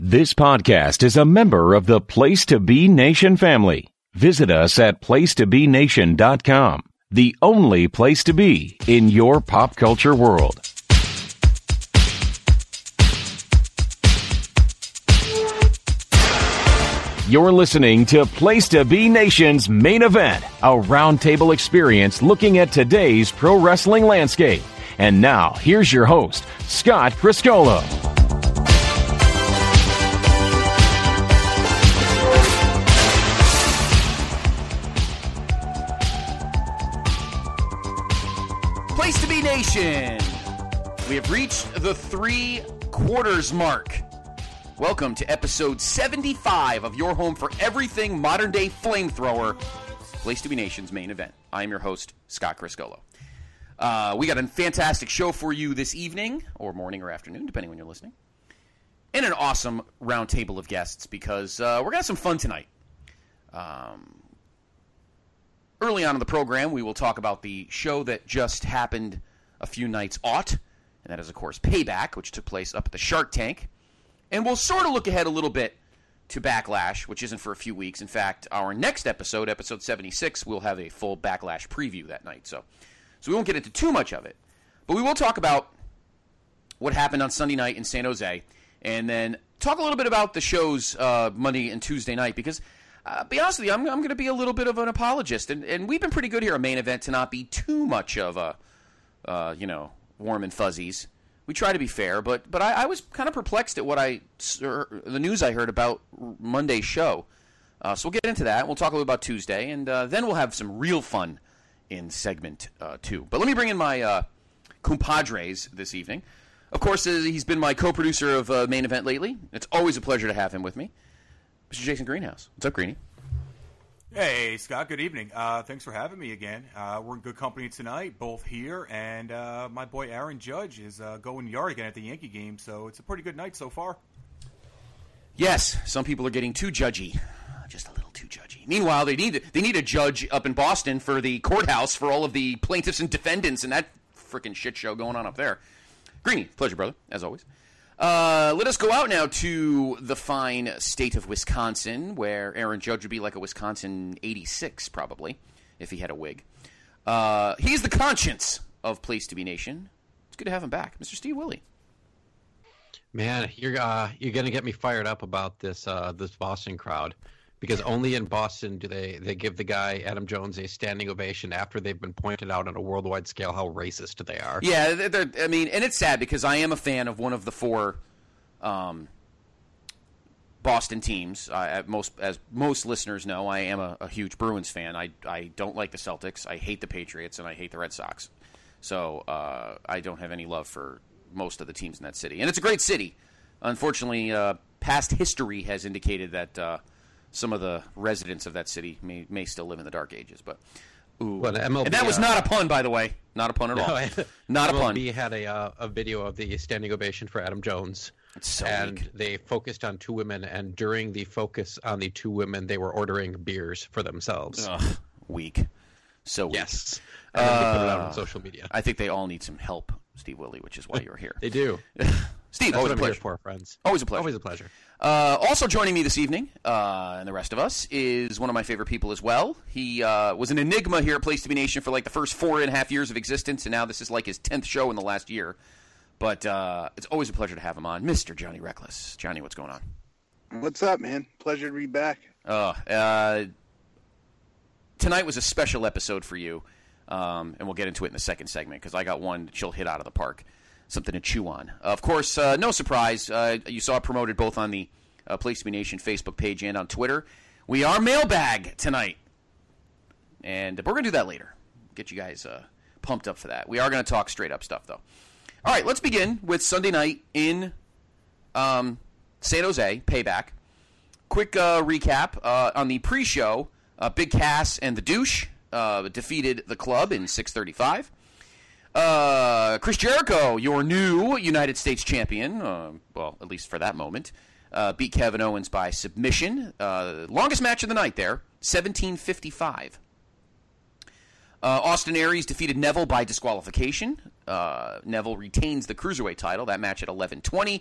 This podcast is a member of the Place to Be Nation family. Visit us at placetobenation.com, the only place to be in your pop culture world. You're listening to Place to Be Nation's Main Event, a roundtable experience looking at today's pro wrestling landscape. And now, here's your host, Scott Criscuolo. Place to Be Nation, we have reached the 3/4 mark. Welcome to episode 75 of your home for everything modern-day flamethrower, Place to Be Nation's Main Event. I am your host, Scott Criscuolo. We got a fantastic show for you this evening, or morning or afternoon, depending when you're listening, and an awesome round table of guests because we're going to have some fun tonight. Early on in the program, we will talk about the show that just happened a few nights aught, and that is, of course, Payback, which took place up at the Shark Tank. And we'll sort of look ahead a little bit to Backlash, which isn't for a few weeks. In fact, our next episode, episode 76, we'll have a full Backlash preview that night. So we won't get into too much of it. But we will talk about what happened on Sunday night in San Jose, and then talk a little bit about the shows Monday and Tuesday night, because be honest with you, I'm going to be a little bit of an apologist, and we've been pretty good here at Main Event to not be too much of a, warm and fuzzies. We try to be fair, but I was kind of perplexed at the news I heard about Monday's show. So we'll get into that. We'll talk a little about Tuesday, and then we'll have some real fun in segment 2. But let me bring in my compadres this evening. Of course, he's been my co-producer of Main Event lately. It's always a pleasure to have him with me. Mr. Jason Greenhouse. What's up, Greenie? Hey, Scott. Good evening. Thanks for having me again. We're in good company tonight, both here, and my boy Aaron Judge is going yard again at the Yankee game, so it's a pretty good night so far. Yes, some people are getting too judgy. Just a little too judgy. Meanwhile, they need a judge up in Boston for the courthouse for all of the plaintiffs and defendants and that freaking shit show going on up there. Greenie, pleasure, brother, as always. Let us go out now to the fine state of Wisconsin, where Aaron Judge would be like a Wisconsin 86, probably, if he had a wig. He's the conscience of Place to Be Nation. It's good to have him back. Mr. Steve Willie. Man, you're going to get me fired up about this Boston crowd, because only in Boston do they give the guy, Adam Jones, a standing ovation after they've been pointed out on a worldwide scale how racist they are. Yeah, and it's sad because I am a fan of one of the 4 Boston teams. As most listeners know, I am a huge Bruins fan. I don't like the Celtics. I hate the Patriots, and I hate the Red Sox. So I don't have any love for most of the teams in that city. And it's a great city. Unfortunately, past history has indicated that some of the residents of that city may still live in the dark ages, but MLB, and that was not a pun, by the way, not a pun at all. Not a pun. MLB had a video of the standing ovation for Adam Jones, they focused on 2 women, and during the focus on the 2 women, they were ordering beers for themselves. Ugh, weak, so weak. Yes, and then they put it out on social media. I think they all need some help, Steve Willie, which is why you're here. They do. Steve, that's always what a I'm pleasure. Here for, friends. Always a pleasure. Always a pleasure. Also joining me this evening, and the rest of us, is one of my favorite people as well. He was an enigma here at Place to Be Nation for like the first 4.5 years of existence, and now this is like his 10th show in the last year. But it's always a pleasure to have him on, Mr. Johnny Reckless. Johnny, what's going on? What's up, man? Pleasure to be back. Tonight was a special episode for you, and we'll get into it in the second segment because I got one that she'll hit out of the park. Something to chew on. Of course, no surprise. You saw it promoted both on the Place to Be Nation Facebook page and on Twitter. We are mailbag tonight. And we're going to do that later. Get you guys pumped up for that. We are going to talk straight up stuff, though. All right, let's begin with Sunday night in San Jose, Payback. Quick recap on the pre-show. Big Cass and the Douche defeated the Club in 6:35. Chris Jericho, your new United States champion, well, at least for that moment, beat Kevin Owens by submission. Longest match of the night there, 17:55. Austin Aries defeated Neville by disqualification. Neville retains the Cruiserweight title. That match at 11:20.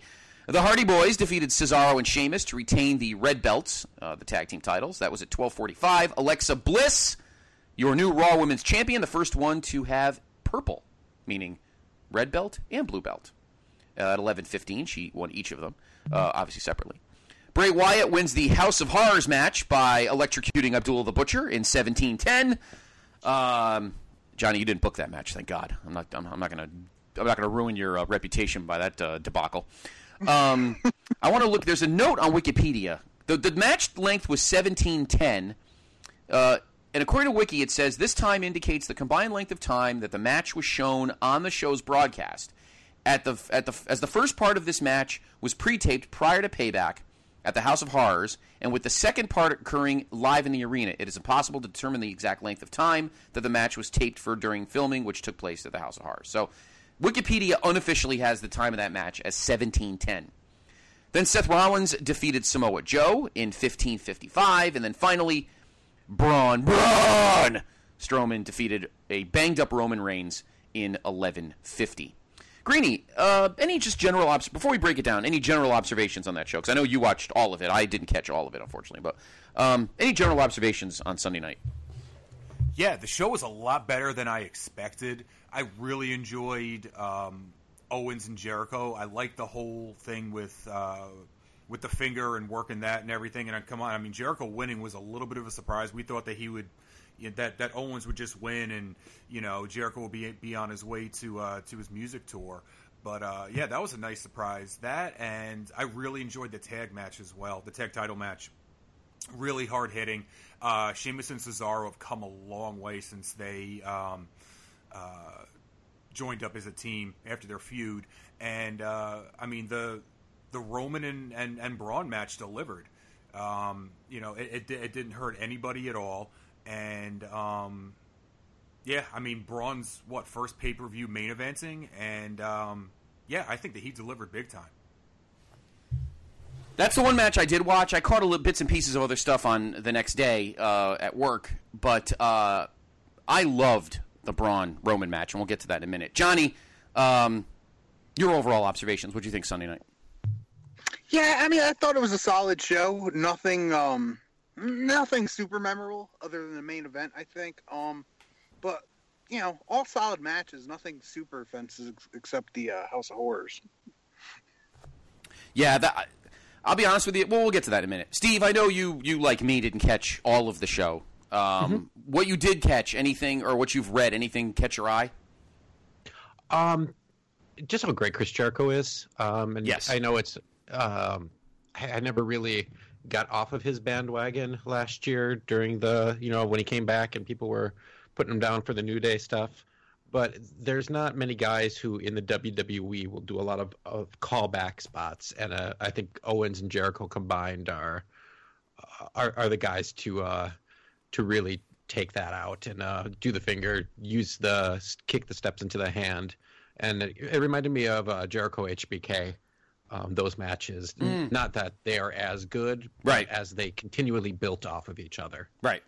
The Hardy Boys defeated Cesaro and Sheamus to retain the red belts, the tag team titles. That was at 12:45. Alexa Bliss, your new Raw Women's Champion, the first one to have purple, meaning red belt and blue belt. At 11:15, she won each of them, obviously separately. Bray Wyatt wins the House of Horrors match by electrocuting Abdullah the Butcher in 17:10. Johnny, you didn't book that match, thank God. I'm not gonna ruin your reputation by that debacle. I want to look. There's a note on Wikipedia. The match length was 17:10, and according to Wiki, it says this time indicates the combined length of time that the match was shown on the show's broadcast. As the first part of this match was pre-taped prior to Payback at the House of Horrors, and with the second part occurring live in the arena, it is impossible to determine the exact length of time that the match was taped for during filming, which took place at the House of Horrors. So Wikipedia unofficially has the time of that match as 17:10. Then Seth Rollins defeated Samoa Joe in 15:55, and then finally Braun Strowman defeated a banged-up Roman Reigns in 11:50. Greeny, any just general before we break it down, any general observations on that show? Because I know you watched all of it. I didn't catch all of it, unfortunately. But any general observations on Sunday night? Yeah, the show was a lot better than I expected. I really enjoyed Owens and Jericho. I liked the whole thing with the finger and working that and everything. And come on, I mean, Jericho winning was a little bit of a surprise. We thought that he would, that Owens would just win, and Jericho would be on his way to his music tour. But yeah, that was a nice surprise. That, and I really enjoyed the tag match as well. The tag title match, really hard hitting. Sheamus and Cesaro have come a long way since they joined up as a team after their feud, and I mean the Roman and Braun match delivered. It didn't hurt anybody at all, and yeah, I mean Braun's first pay-per-view main eventing, and yeah, I think that he delivered big time. That's the one match I did watch. I caught bits and pieces of other stuff on the next day at work, but I loved the Braun-Roman match, and we'll get to that in a minute. Johnny, your overall observations. What do you think Sunday night? Yeah, I mean, I thought it was a solid show. Nothing super memorable other than the main event, I think. But, all solid matches. Nothing super offensive except the House of Horrors. Yeah, I'll be honest with you. Well, we'll get to that in a minute. Steve, I know you like me, didn't catch all of the show. What you did catch, anything, or what you've read, anything catch your eye? Just how great Chris Jericho is. And yes. I know it's I never really got off of his bandwagon last year during the, when he came back and people were putting him down for the New Day stuff. But there's not many guys who in the WWE will do a lot of callback spots, and I think Owens and Jericho combined are the guys to really take that out and do the finger, kick the steps into the hand, and it reminded me of Jericho HBK. Those matches, not that they are as good, right, but as they continually built off of each other. Right.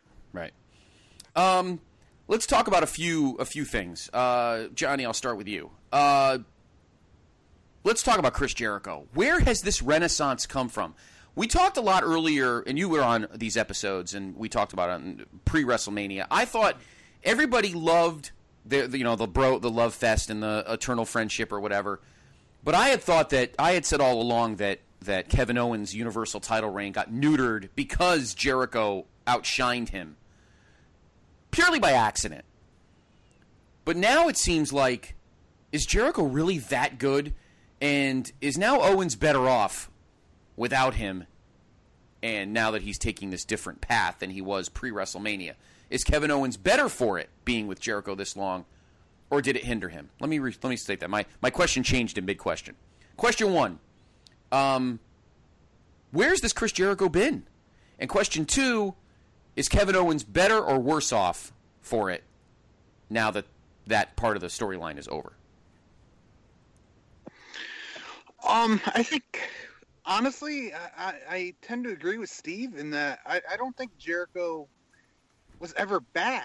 Let's talk about a few things. Johnny, I'll start with you. Let's talk about Chris Jericho. Where has this renaissance come from? We talked a lot earlier, and you were on these episodes, and we talked about it pre-WrestleMania. I thought everybody loved the love fest and the eternal friendship or whatever. But I had said all along that Kevin Owens' Universal title reign got neutered because Jericho outshined him. Purely by accident. But now it seems like, is Jericho really that good? And is now Owens better off without him? And now that he's taking this different path than he was pre-WrestleMania, is Kevin Owens better for it being with Jericho this long? Or did it hinder him? Let me state that. My question changed in mid-question. Question one, where's this Chris Jericho been? And question two, is Kevin Owens better or worse off for it now that part of the storyline is over? I think, honestly, I tend to agree with Steve in that I don't think Jericho was ever bad.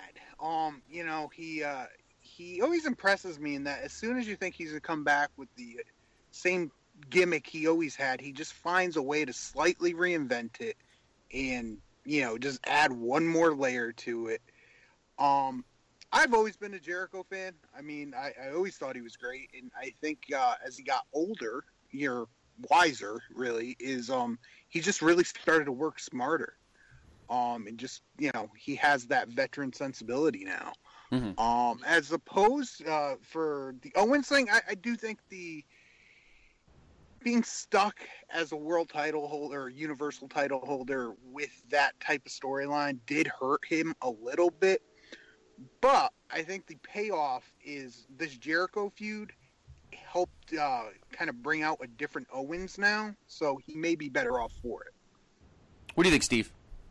He always impresses me in that as soon as you think he's going to come back with the same gimmick he always had. He just finds a way to slightly reinvent it and, just add one more layer to it. I've always been a Jericho fan. I mean, I always thought he was great, and I think as he got older, you're wiser, really, is he just really started to work smarter. And just, he has that veteran sensibility now. Mm-hmm. As opposed for the Owens thing, I do think being stuck as a world title holder, universal title holder with that type of storyline did hurt him a little bit. But I think the payoff is this Jericho feud helped kind of bring out a different Owens now, so he may be better off for it. What do you think, Steve?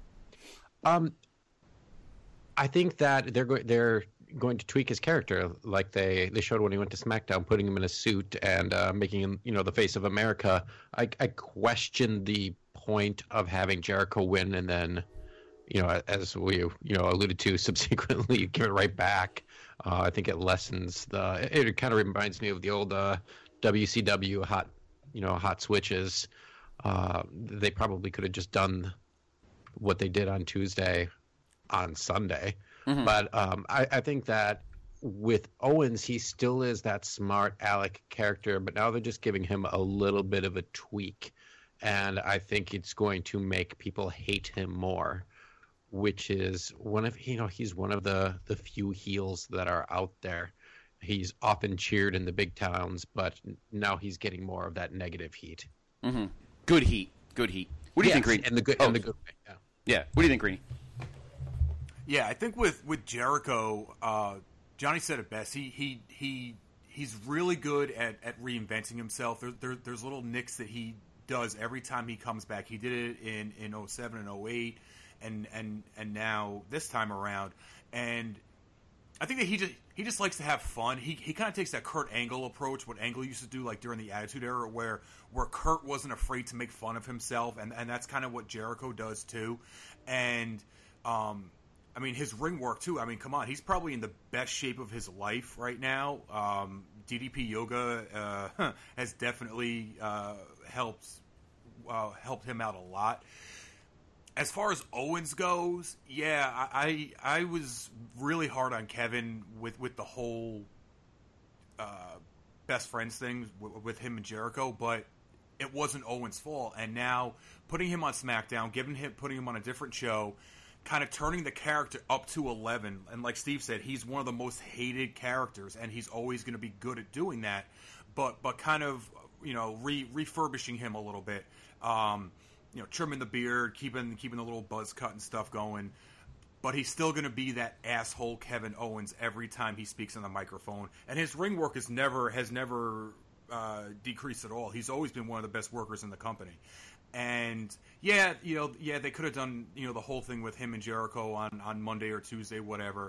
I think that they're going to tweak his character, like they showed when he went to SmackDown, putting him in a suit and making him, the face of America. I question the point of having Jericho win and then, as we alluded to, subsequently give it right back. I think it lessens it kind of reminds me of the old WCW hot switches. They probably could have just done what they did on Tuesday on Sunday. Mm-hmm. But I think that with Owens, he still is that smart Alec character, but now they're just giving him a little bit of a tweak. And I think it's going to make people hate him more, which is he's one of the few heels that are out there. He's often cheered in the big towns, but now he's getting more of that negative heat. Mm-hmm. Good heat. What do you think, Green? In the good way, yeah. Yeah. What do you think, Greeny? Yeah, I think with Jericho, Johnny said it best. He's really good at reinventing himself. There's little nicks that he does every time he comes back. He did it in 07 and 08 and now this time around. And I think that he just likes to have fun. He kind of takes that Kurt Angle approach, what Angle used to do like during the Attitude Era, where Kurt wasn't afraid to make fun of himself, and that's kind of what Jericho does too. And I mean, his ring work, too. I mean, come on. He's probably in the best shape of his life right now. DDP Yoga has definitely helped him out a lot. As far as Owens goes, yeah, I was really hard on Kevin with the whole best friends thing with him and Jericho, but it wasn't Owens' fault. And now putting him on SmackDown, putting him on a different show, kind of turning the character up to 11, and like Steve said, he's one of the most hated characters, and he's always going to be good at doing that. But kind of refurbishing him a little bit, trimming the beard, keeping the little buzz cut and stuff going. But he's still going to be that asshole Kevin Owens every time he speaks on the microphone, and his ring work has never decreased at all. He's always been one of the best workers in the company. And they could have done the whole thing with him and Jericho on Monday or Tuesday, whatever.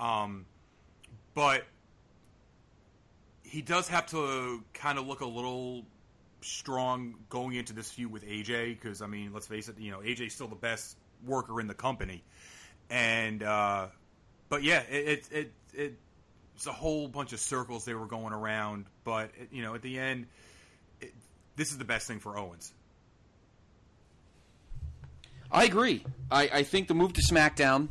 But he does have to kind of look a little strong going into this feud with AJ, because I mean, let's face it, AJ's still the best worker in the company. And but yeah, it's a whole bunch of circles they were going around. But at the end, this is the best thing for Owens. I agree. I think the move to SmackDown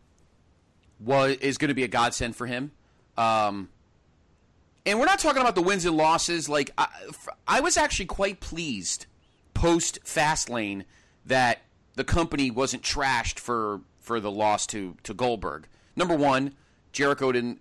is going to be a godsend for him. And we're not talking about the wins and losses. Like I was actually quite pleased post Fastlane that the company wasn't trashed for the loss to Goldberg. Number one, Jericho didn't.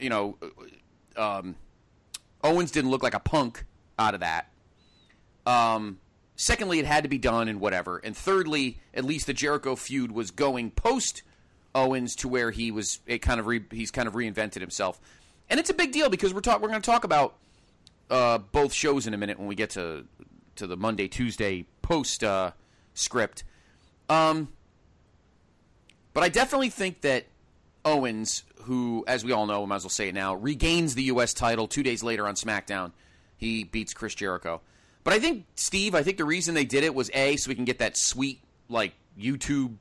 Owens didn't look like a punk out of that. Secondly, it had to be done and whatever. And thirdly, at least the Jericho feud was going post Owens to where he's kind of reinvented himself. And it's a big deal because we're going to talk about both shows in a minute when we get to the Monday Tuesday post script. But I definitely think that Owens, who, as we all know, I might as well say it now, regains the U.S. title 2 days later on SmackDown. He beats Chris Jericho. But I think, Steve, the reason they did it was, A, so we can get that sweet, like, YouTube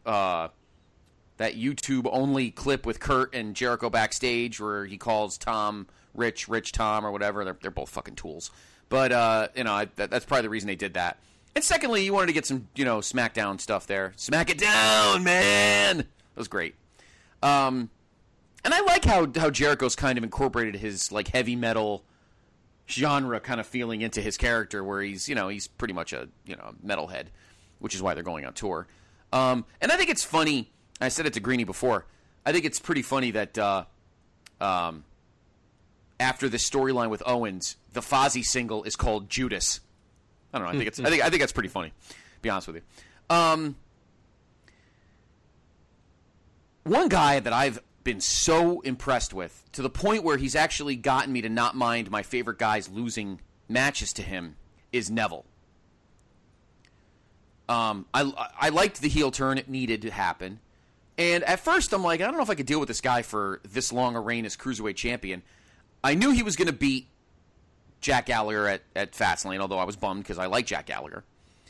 only clip with Kurt and Jericho backstage where he calls Tom Rich Tom or whatever. They're both fucking tools. But, that's probably the reason they did that. And secondly, you wanted to get some, SmackDown stuff there. Smack it down, man! That was great. And I like how Jericho's kind of incorporated his, like, heavy metal genre kind of feeling into his character, where he's pretty much a, metalhead, which is why they're going on tour. And I think it's funny, I said it to Greeny before, I think it's pretty funny that after this storyline with Owens, the Fozzy single is called Judas. I don't know. I think that's pretty funny. To be honest with you. One guy that I've been so impressed with, to the point where he's actually gotten me to not mind my favorite guys losing matches to him, is Neville. I liked the heel turn. It needed to happen. And at first, I'm like, I don't know if I could deal with this guy for this long a reign as Cruiserweight champion. I knew he was going to beat Jack Gallagher at Fastlane, although I was bummed because I like Jack Gallagher.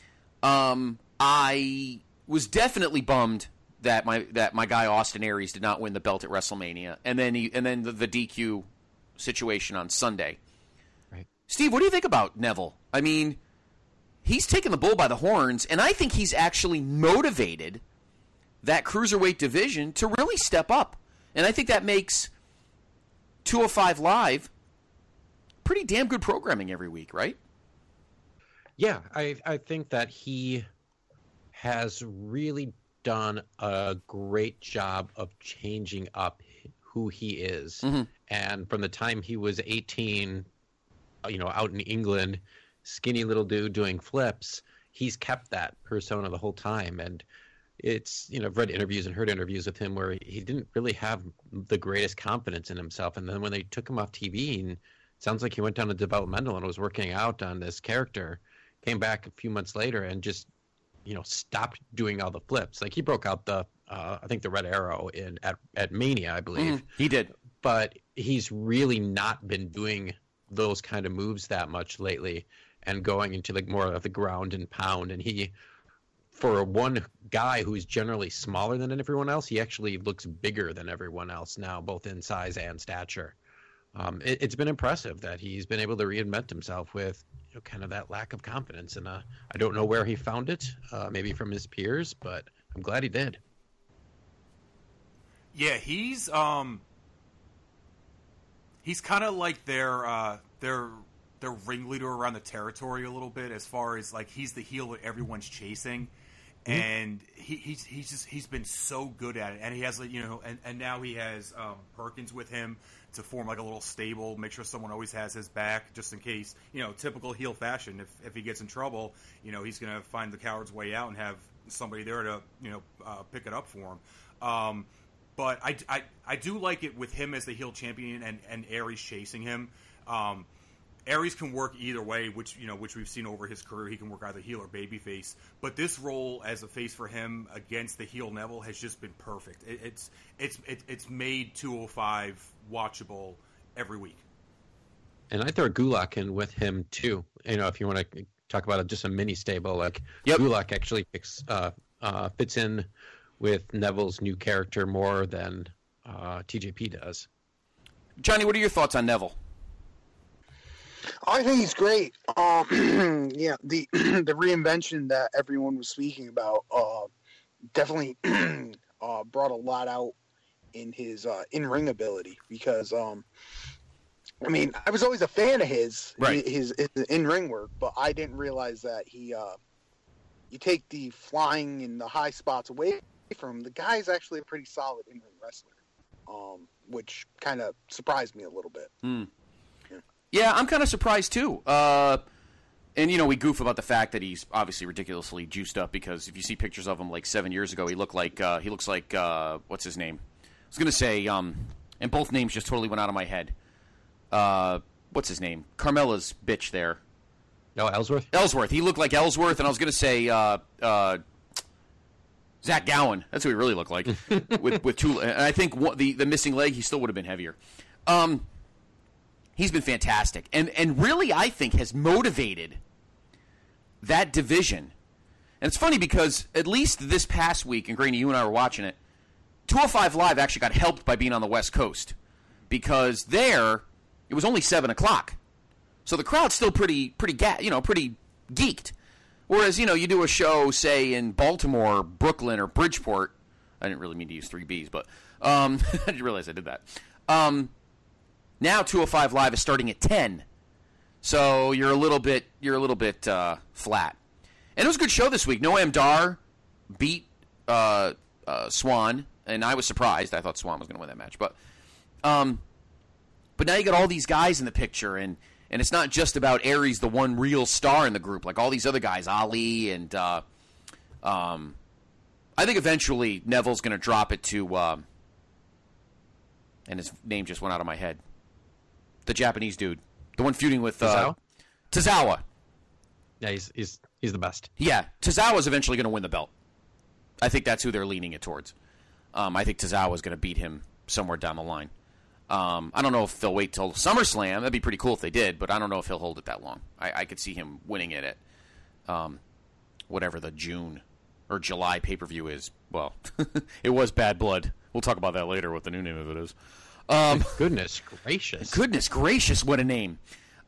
I was definitely bummed that my guy Austin Aries did not win the belt at WrestleMania, and then the DQ situation on Sunday. Right. Steve, what do you think about Neville? I mean, he's taken the bull by the horns, and I think he's actually motivated that Cruiserweight division to really step up. And I think that makes 205 Live pretty damn good programming every week, right? Yeah, I think that he has really done a great job of changing up who he is. Mm-hmm. And from the time he was 18, out in England, skinny little dude doing flips, he's kept that persona the whole time. And it's, I've read interviews and heard interviews with him where he didn't really have the greatest confidence in himself. And then when they took him off TV, and it sounds like he went down to developmental and was working out on this character, came back a few months later and just, stopped doing all the flips. Like, he broke out the, I think the Red Arrow at Mania, I believe. He did. But he's really not been doing those kind of moves that much lately and going into more of the ground and pound. And he, for one guy who's generally smaller than everyone else, he actually looks bigger than everyone else now, both in size and stature. It's been impressive that he's been able to reinvent himself with kind of that lack of confidence. And I don't know where he found it, maybe from his peers, but I'm glad he did. Yeah, he's kind of like their ringleader around the territory a little bit, as far as like he's the heel that everyone's chasing. And he's been so good at it, and he has and now he has Perkins with him to form like a little stable, make sure someone always has his back, just in case, typical heel fashion. If he gets in trouble, he's gonna find the coward's way out and have somebody there to pick it up for him. But I do like it with him as the heel champion and Aries chasing him. Aries can work either way, which we've seen over his career. He can work either heel or babyface. But this role as a face for him against the heel Neville has just been perfect. It's made 205 watchable every week. And I throw Gulak in with him too. If you want to talk about just a mini stable, like Yep. Gulak actually fits in with Neville's new character more than TJP does. Johnny, what are your thoughts on Neville? I think he's great. Yeah, the reinvention that everyone was speaking about definitely brought a lot out in his in-ring ability, because I was always a fan of his in-ring work, but I didn't realize that you take the flying and the high spots away from him, the guy's actually a pretty solid in-ring wrestler, which kind of surprised me a little bit. Yeah, I'm kind of surprised too. And we goof about the fact that he's obviously ridiculously juiced up, because if you see pictures of him like 7 years ago, he looks like what's his name? I was gonna say, and both names just totally went out of my head. What's his name? Carmella's bitch there. No, Ellsworth. Ellsworth. He looked like Ellsworth, and I was gonna say Zach Gowen. That's who he really looked like with two. And I think the missing leg, he still would have been heavier. He's been fantastic, and really, I think, has motivated that division. And it's funny because at least this past week, and Greeny, you and I were watching it, 205 Live actually got helped by being on the West Coast, because there it was only 7 o'clock. So the crowd's still pretty geeked. Whereas, you do a show, say, in Baltimore, Brooklyn, or Bridgeport. I didn't really mean to use 3 Bs, but I didn't realize I did that. Now 205 Live is starting at 10. So you're a little bit flat. And it was a good show this week. Noam Dar beat Swan, and I was surprised. I thought Swan was going to win that match. But now you got all these guys in the picture, and it's not just about Aries, the one real star in the group. Like all these other guys, Ali, and I think eventually Neville's going to drop it to, and his name just went out of my head, the Japanese dude, the one feuding with Tozawa. Yeah, he's the best. Yeah, Tozawa's eventually going to win the belt. I think that's who they're leaning it towards. I think Tozawa's going to beat him somewhere down the line. I don't know if they'll wait till SummerSlam. That'd be pretty cool if they did, but I don't know if he'll hold it that long. I could see him winning it at whatever the June or July pay-per-view is. Well, it was Bad Blood. We'll talk about that later, what the new name of it is. Goodness gracious. Goodness gracious, what a name.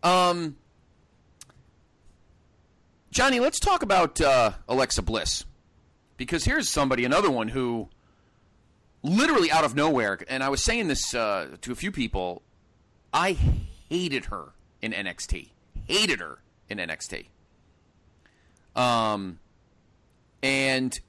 Johnny, let's talk about Alexa Bliss. Because here's another one who literally out of nowhere, and I was saying this to a few people, I hated her in NXT. Hated her in NXT. And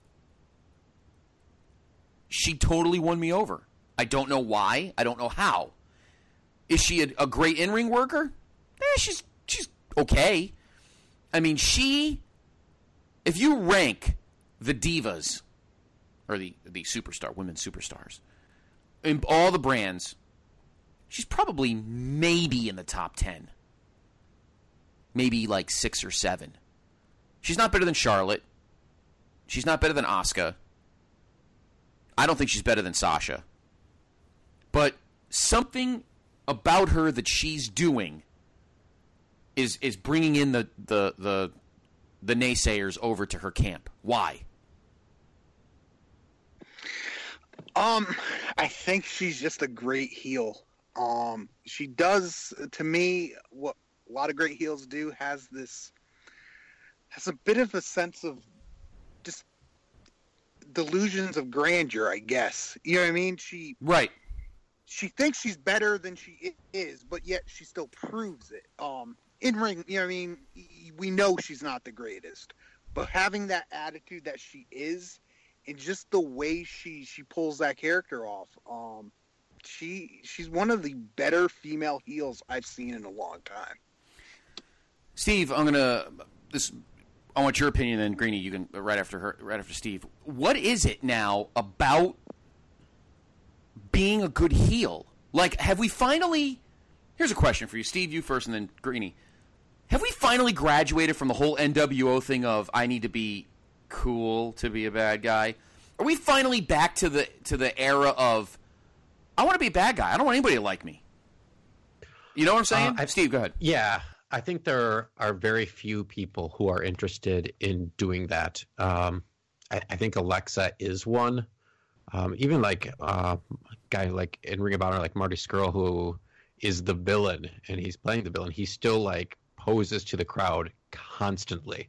she totally won me over. I don't know why. I don't know how. Is she a great in-ring worker? She's okay. I mean, if you rank the divas, or the women's superstars, in all the brands, she's probably maybe in the top 10. Maybe like 6 or 7. She's not better than Charlotte. She's not better than Asuka. I don't think she's better than Sasha. But something about her that she's doing is bringing in the naysayers over to her camp. Why? I think she's just a great heel. She does, to me, what a lot of great heels do, has a bit of a sense of just delusions of grandeur, I guess. You know what I mean? Right. She thinks she's better than she is, but yet she still proves it. In ring, you know what I mean? We know she's not the greatest, but having that attitude that she is, and just the way she pulls that character off, she's one of the better female heels I've seen in a long time. Steve, I want your opinion, then Greeny, you can right after Steve. What is it now about being a good heel? Like, have we finally? Here's a question for you, Steve. You first, and then Greeny. Have we finally graduated from the whole NWO thing of I need to be cool to be a bad guy? Are we finally back to the era of I want to be a bad guy? I don't want anybody to like me. You know what I'm saying? Steve, go ahead. Yeah, I think there are very few people who are interested in doing that. I think Alexa is one. Even like a guy like in Ring of Honor, like Marty Scurll, who is the villain, and he's playing the villain. He still like poses to the crowd constantly,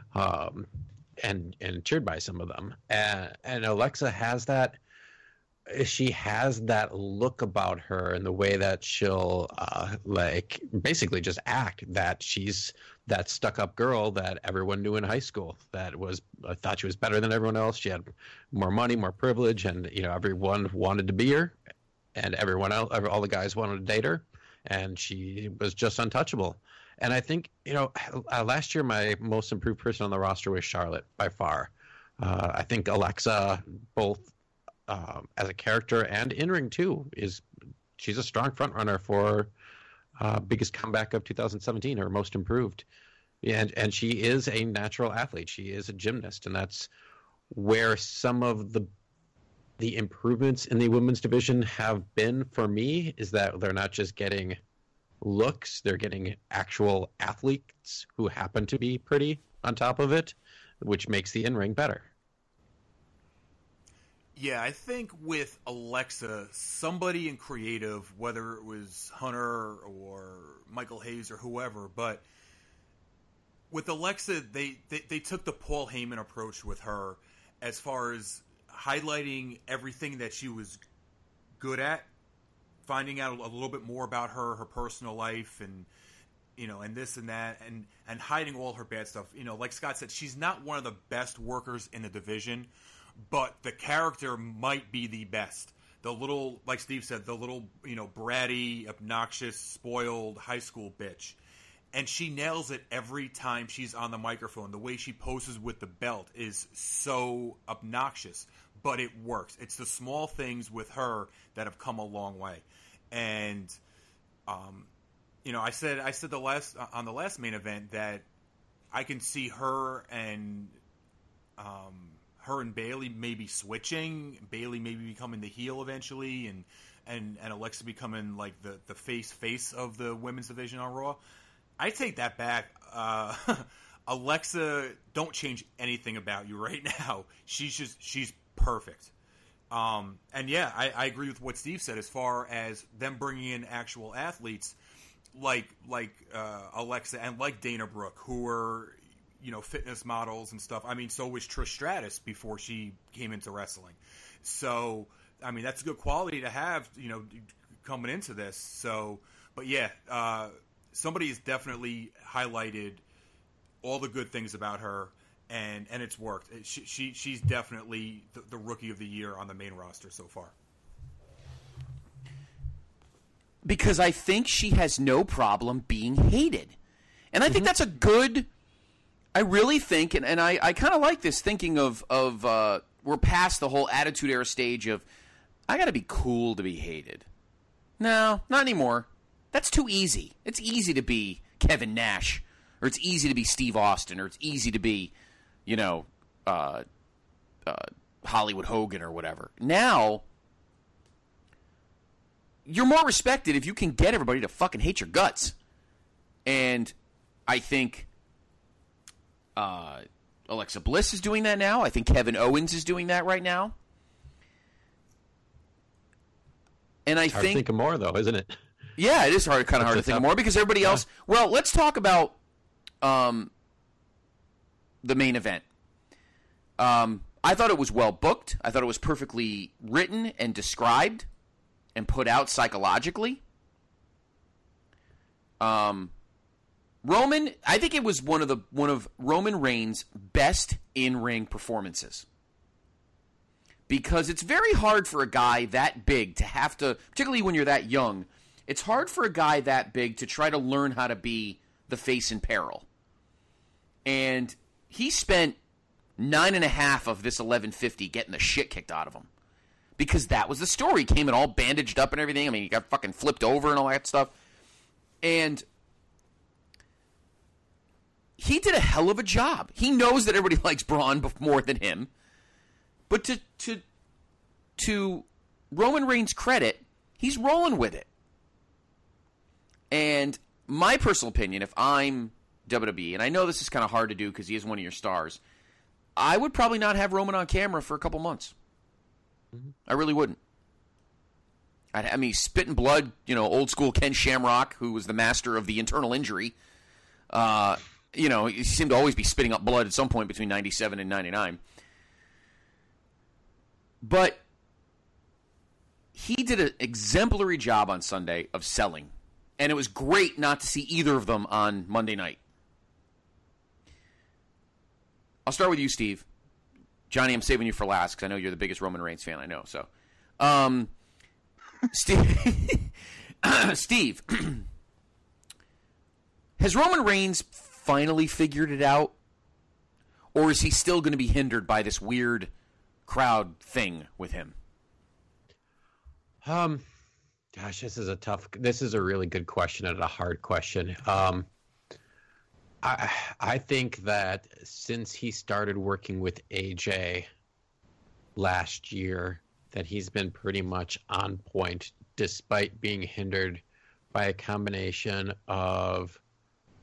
and cheered by some of them. And Alexa has that. She has that look about her and the way that she'll like basically just act that she's that stuck-up girl that everyone knew in high school that was thought she was better than everyone else. She had more money, more privilege, and everyone wanted to be her, and everyone else, all the guys wanted to date her, and she was just untouchable. And I think last year my most improved person on the roster was Charlotte by far. I think Alexa both. As a character and in ring too, she's a strong front runner for biggest comeback of 2017, her most improved, and she is a natural athlete. She is a gymnast, and that's where some of the improvements in the women's division have been for me. Is that they're not just getting looks; they're getting actual athletes who happen to be pretty on top of it, which makes the in ring better. Yeah, I think with Alexa, somebody in creative, whether it was Hunter or Michael Hayes or whoever, but with Alexa, they took the Paul Heyman approach with her as far as highlighting everything that she was good at, finding out a little bit more about her personal life, and and this and that, and hiding all her bad stuff. Like Scott said, she's not one of the best workers in the division, but the character might be the best. The little, like Steve said, the little, bratty, obnoxious, spoiled high school bitch. And she nails it every time she's on the microphone. The way she poses with the belt is so obnoxious, but it works. It's the small things with her that have come a long way. And, I said on the last main event that I can see her and Bayley maybe switching, Bayley maybe becoming the heel eventually, and Alexa becoming like the face of the women's division on Raw. I take that back. Alexa, don't change anything about you right now. She's perfect. And yeah, I agree with what Steve said as far as them bringing in actual athletes like Alexa and like Dana Brooke, who were fitness models and stuff. I mean, so was Trish Stratus before she came into wrestling. So I mean, that's a good quality to have, coming into this. So, but yeah. Somebody has definitely highlighted all the good things about her, and it's worked. She's definitely the rookie of the year on the main roster so far. Because I think she has no problem being hated. And I think that's a good – I really think, and I kind of like this thinking of we're past the whole Attitude Era stage of I got to be cool to be hated. No, not anymore. That's too easy. It's easy to be Kevin Nash, or it's easy to be Steve Austin, or it's easy to be, Hollywood Hogan or whatever. Now, you're more respected if you can get everybody to fucking hate your guts. And I think Alexa Bliss is doing that now. I think Kevin Owens is doing that right now. And I think of more, though, isn't it? Yeah, it is kind of hard to think of more because everybody else. Well, let's talk about the main event. I thought it was well booked. I thought it was perfectly written and described and put out psychologically. Roman, I think it was one of Roman Reigns' best in-ring performances. Because it's very hard for a guy that big to have to, particularly when you're that young, it's hard for a guy that big to try to learn how to be the face in peril. And he spent 9.5 of this 1150 getting the shit kicked out of him. Because that was the story. He came in all bandaged up and everything. I mean, he got fucking flipped over and all that stuff. And he did a hell of a job. He knows that everybody likes Braun more than him. But to Roman Reigns' credit, he's rolling with it. And my personal opinion, if I'm WWE, and I know this is kind of hard to do because he is one of your stars, I would probably not have Roman on camera for a couple months. Mm-hmm. I really wouldn't. I mean, spitting blood, old school Ken Shamrock, who was the master of the internal injury. He seemed to always be spitting up blood at some point between 97 and 99. But he did an exemplary job on Sunday of selling. And it was great not to see either of them on Monday night. I'll start with you, Steve. Johnny, I'm saving you for last because I know you're the biggest Roman Reigns fan I know. So, Steve, has Roman Reigns finally figured it out? Or is he still going to be hindered by this weird crowd thing with him? Gosh, this is a really good question and a hard question. I think that since he started working with AJ last year, that he's been pretty much on point, despite being hindered by a combination of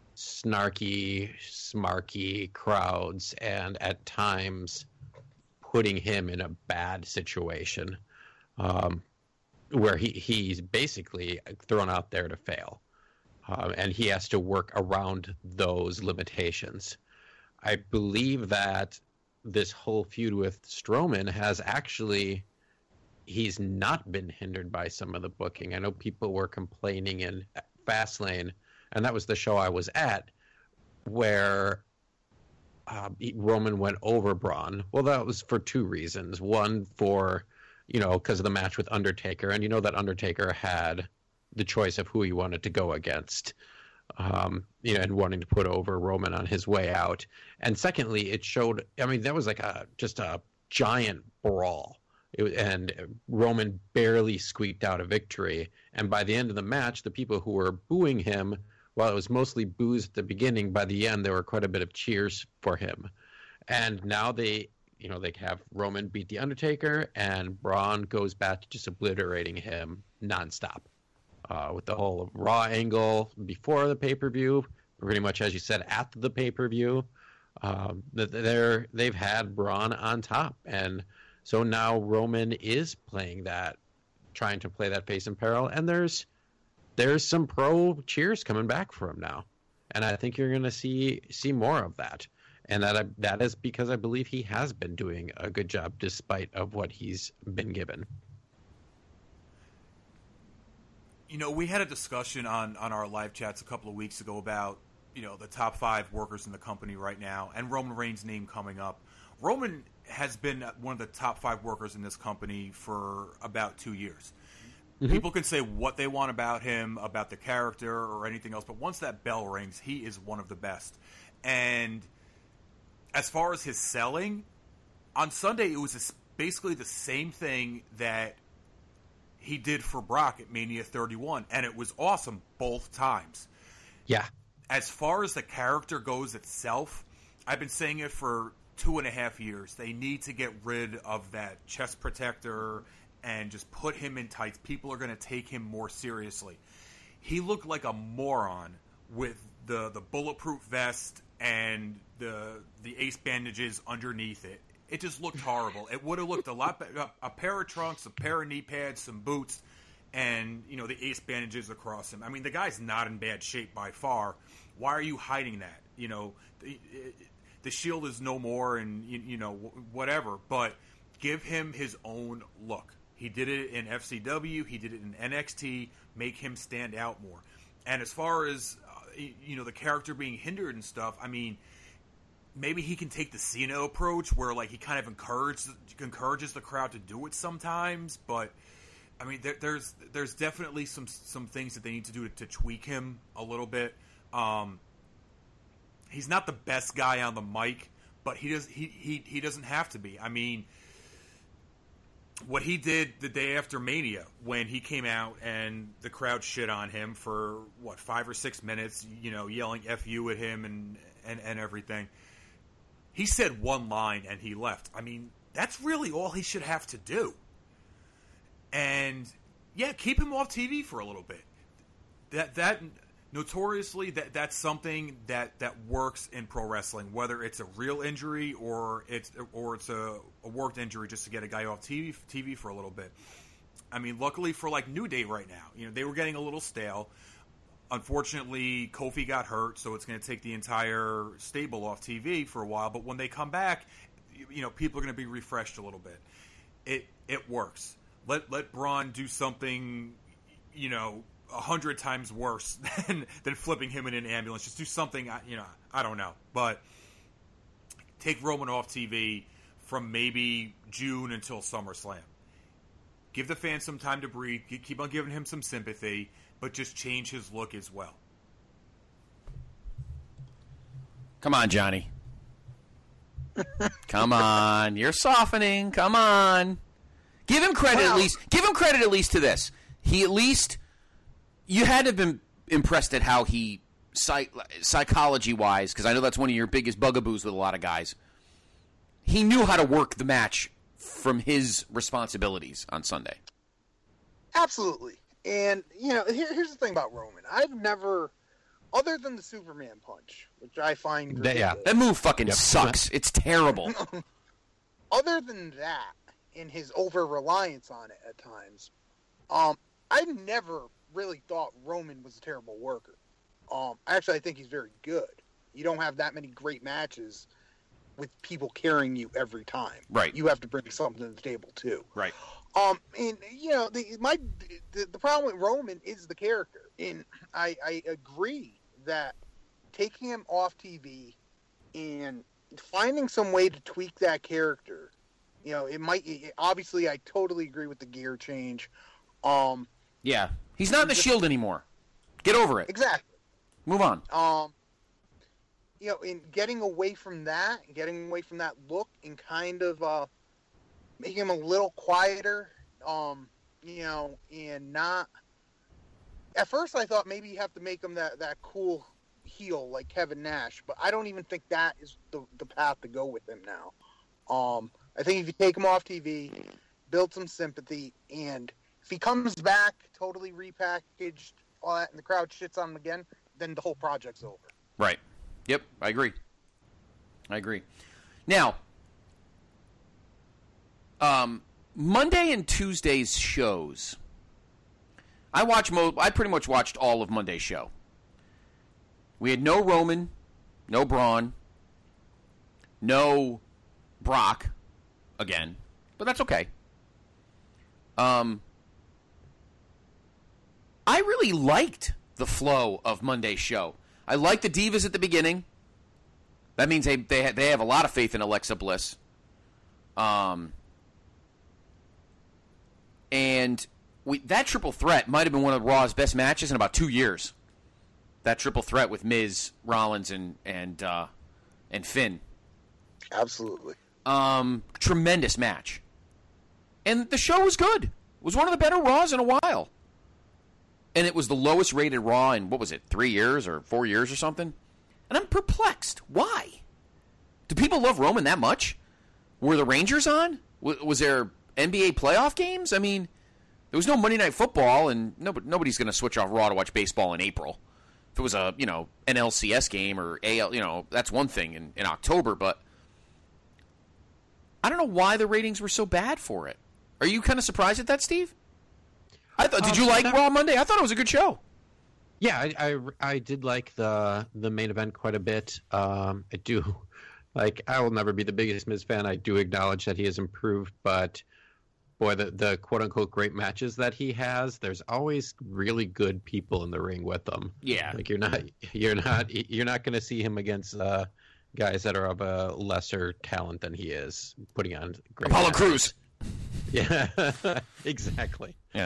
snarky, smarky crowds and at times putting him in a bad situation, where he's basically thrown out there to fail, and he has to work around those limitations. I believe that this whole feud with Strowman has actually, he's not been hindered by some of the booking. I know people were complaining in Fastlane, and that was the show I was at, where Roman went over Braun. Well, that was for two reasons. One, for, because of the match with Undertaker, and that Undertaker had the choice of who he wanted to go against, and wanting to put over Roman on his way out. And secondly, it showed, that was like just a giant brawl. And Roman barely squeaked out a victory. And by the end of the match, the people who were booing him, while it was mostly boos at the beginning, by the end there were quite a bit of cheers for him. And now they have Roman beat the Undertaker, and Braun goes back to just obliterating him nonstop. With the whole Raw angle before the pay-per-view, pretty much as you said, after the pay-per-view, they've had Braun on top. And so now Roman is trying to play that face in peril, and there's some pro cheers coming back for him now. And I think you're going to see more of that. And that is because I believe he has been doing a good job despite of what he's been given. We had a discussion on our live chats a couple of weeks ago about, the top 5 workers in the company right now, and Roman Reigns' name coming up. Roman has been one of the top 5 workers in this company for about 2 years. Mm-hmm. People can say what they want about him, about the character or anything else, but once that bell rings, he is one of the best. And as far as his selling, on Sunday it was basically the same thing that he did for Brock at Mania 31, and it was awesome both times. Yeah. As far as the character goes itself, I've been saying it for 2.5 years. They need to get rid of that chest protector and just put him in tights. People are going to take him more seriously. He looked like a moron with the bulletproof vest and the ace bandages underneath it. It just looked horrible. It would have looked a lot better. A pair of trunks, a pair of knee pads, some boots, and the ace bandages across him. The guy's not in bad shape by far. Why are you hiding that? The Shield is no more, and whatever. But give him his own look. He did it in FCW. He did it in NXT. Make him stand out more. And as far as the character being hindered and stuff, maybe he can take the Cena approach, where he kind of encourages the crowd to do it sometimes. But there's definitely some things that they need to do to tweak him a little bit. He's not the best guy on the mic, but he doesn't have to be. What he did the day after Mania, when he came out and the crowd shit on him for 5 or 6 minutes, yelling "F you" at him and everything. He said one line and he left. That's really all he should have to do. And yeah, keep him off TV for a little bit. That notoriously that's something that works in pro wrestling, whether it's a real injury or it's a worked injury, just to get a guy off TV for a little bit. Luckily for New Day right now, they were getting a little stale. Unfortunately, Kofi got hurt, so it's going to take the entire stable off TV for a while. But when they come back, people are going to be refreshed a little bit. It works. Let Braun do something, 100 times worse than flipping him in an ambulance. Just do something, I don't know. But take Roman off TV from maybe June until SummerSlam. Give the fans some time to breathe. Keep on giving him some sympathy, but just change his look as well. Come on, Johnny. Come on. You're softening. Come on. Give him credit at least. Give him credit at least to this. He at least... You had to have been impressed at how he, psychology-wise, because I know that's one of your biggest bugaboos with a lot of guys. He knew how to work the match from his responsibilities on Sunday. Absolutely. And, here's the thing about Roman. I've never, other than the Superman punch, which I find... That move fucking sucks. It's terrible. other than that, and his over-reliance on it at times, I never really thought Roman was a terrible worker. Actually, I think he's very good. You don't have that many great matches with people carrying you every time. Right. You have to bring something to the table too. Right. And you know, the problem with Roman is the character, and I agree that taking him off TV and finding some way to tweak that character, you know, obviously I totally agree with the gear change. Yeah, he's not in the Shield anymore. Get over it. Exactly. Move on. You know, in getting away from that look, and kind of making him a little quieter, you know, and not. At first, I thought maybe you have to make him that cool heel like Kevin Nash, but I don't even think that is the path to go with him now. I think if you take him off TV, build some sympathy, and if he comes back totally repackaged, all that, and the crowd shits on him again, then the whole project's over. Right. Yep, I agree. Now, Monday and Tuesday's shows. I pretty much watched all of Monday's show. We had no Roman, no Braun, no Brock again, but that's okay. I really liked the flow of Monday's show. I like the Divas at the beginning. That means they have a lot of faith in Alexa Bliss. And that triple threat might have been one of Raw's best matches in about 2 years. That triple threat with Miz, Rollins, and Finn. Absolutely. Tremendous match. And the show was good. It was one of the better Raws in a while. And it was the lowest rated Raw in, 3 years or 4 years or something? And I'm perplexed. Why? Do people love Roman that much? Were the Rangers on? Was there NBA playoff games? I mean, there was no Monday Night Football, and nobody's going to switch off Raw to watch baseball in April. If it was a, an LCS game or AL, that's one thing in October, but I don't know why the ratings were so bad for it. Are you kind of surprised at that, Steve? Did you like Raw Monday? I thought it was a good show. Yeah, I did like the main event quite a bit. I do. I will never be the biggest Miz fan. I do acknowledge that he has improved, but boy, the quote unquote great matches that he has, there's always really good people in the ring with them. Yeah. You're not going to see him against guys that are of a lesser talent than he is putting on great Apollo matches. Crews. Yeah, exactly. Yeah.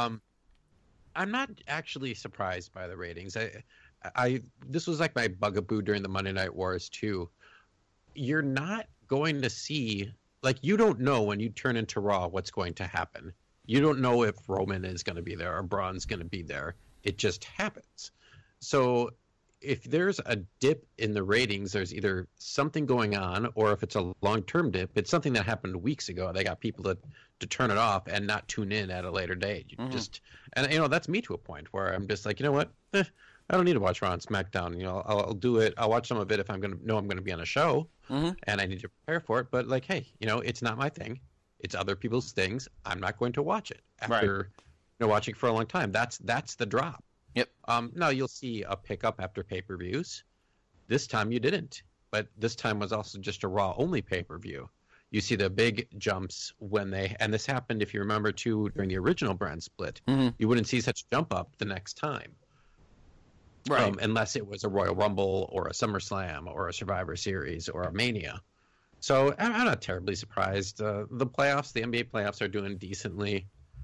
I'm not actually surprised by the ratings. I this was like my bugaboo during the Monday Night Wars too. You're not going to see, you don't know when you turn into Raw what's going to happen. You don't know if Roman is going to be there or Braun's going to be there. It just happens. So if there's a dip in the ratings, there's either something going on, or if it's a long-term dip, it's something that happened weeks ago. They got people to turn it off and not tune in at a later date. And that's me to a point where I'm just like, you know what? I don't need to watch Raw and SmackDown. I'll do it. I'll watch some of it if I'm going to be on a show, and I need to prepare for it. But hey, it's not my thing. It's other people's things. I'm not going to watch it after watching for a long time. That's the drop. Yep. Now you'll see a pickup after pay-per-views. This time you didn't, but this time was also just a Raw only pay-per-view. You see the big jumps and this happened, if you remember too, during the original brand split. You wouldn't see such a jump up the next time. Right. Unless it was a Royal Rumble or a SummerSlam or a Survivor Series or a Mania. So I'm not terribly surprised. The playoffs, the NBA playoffs, are doing decently.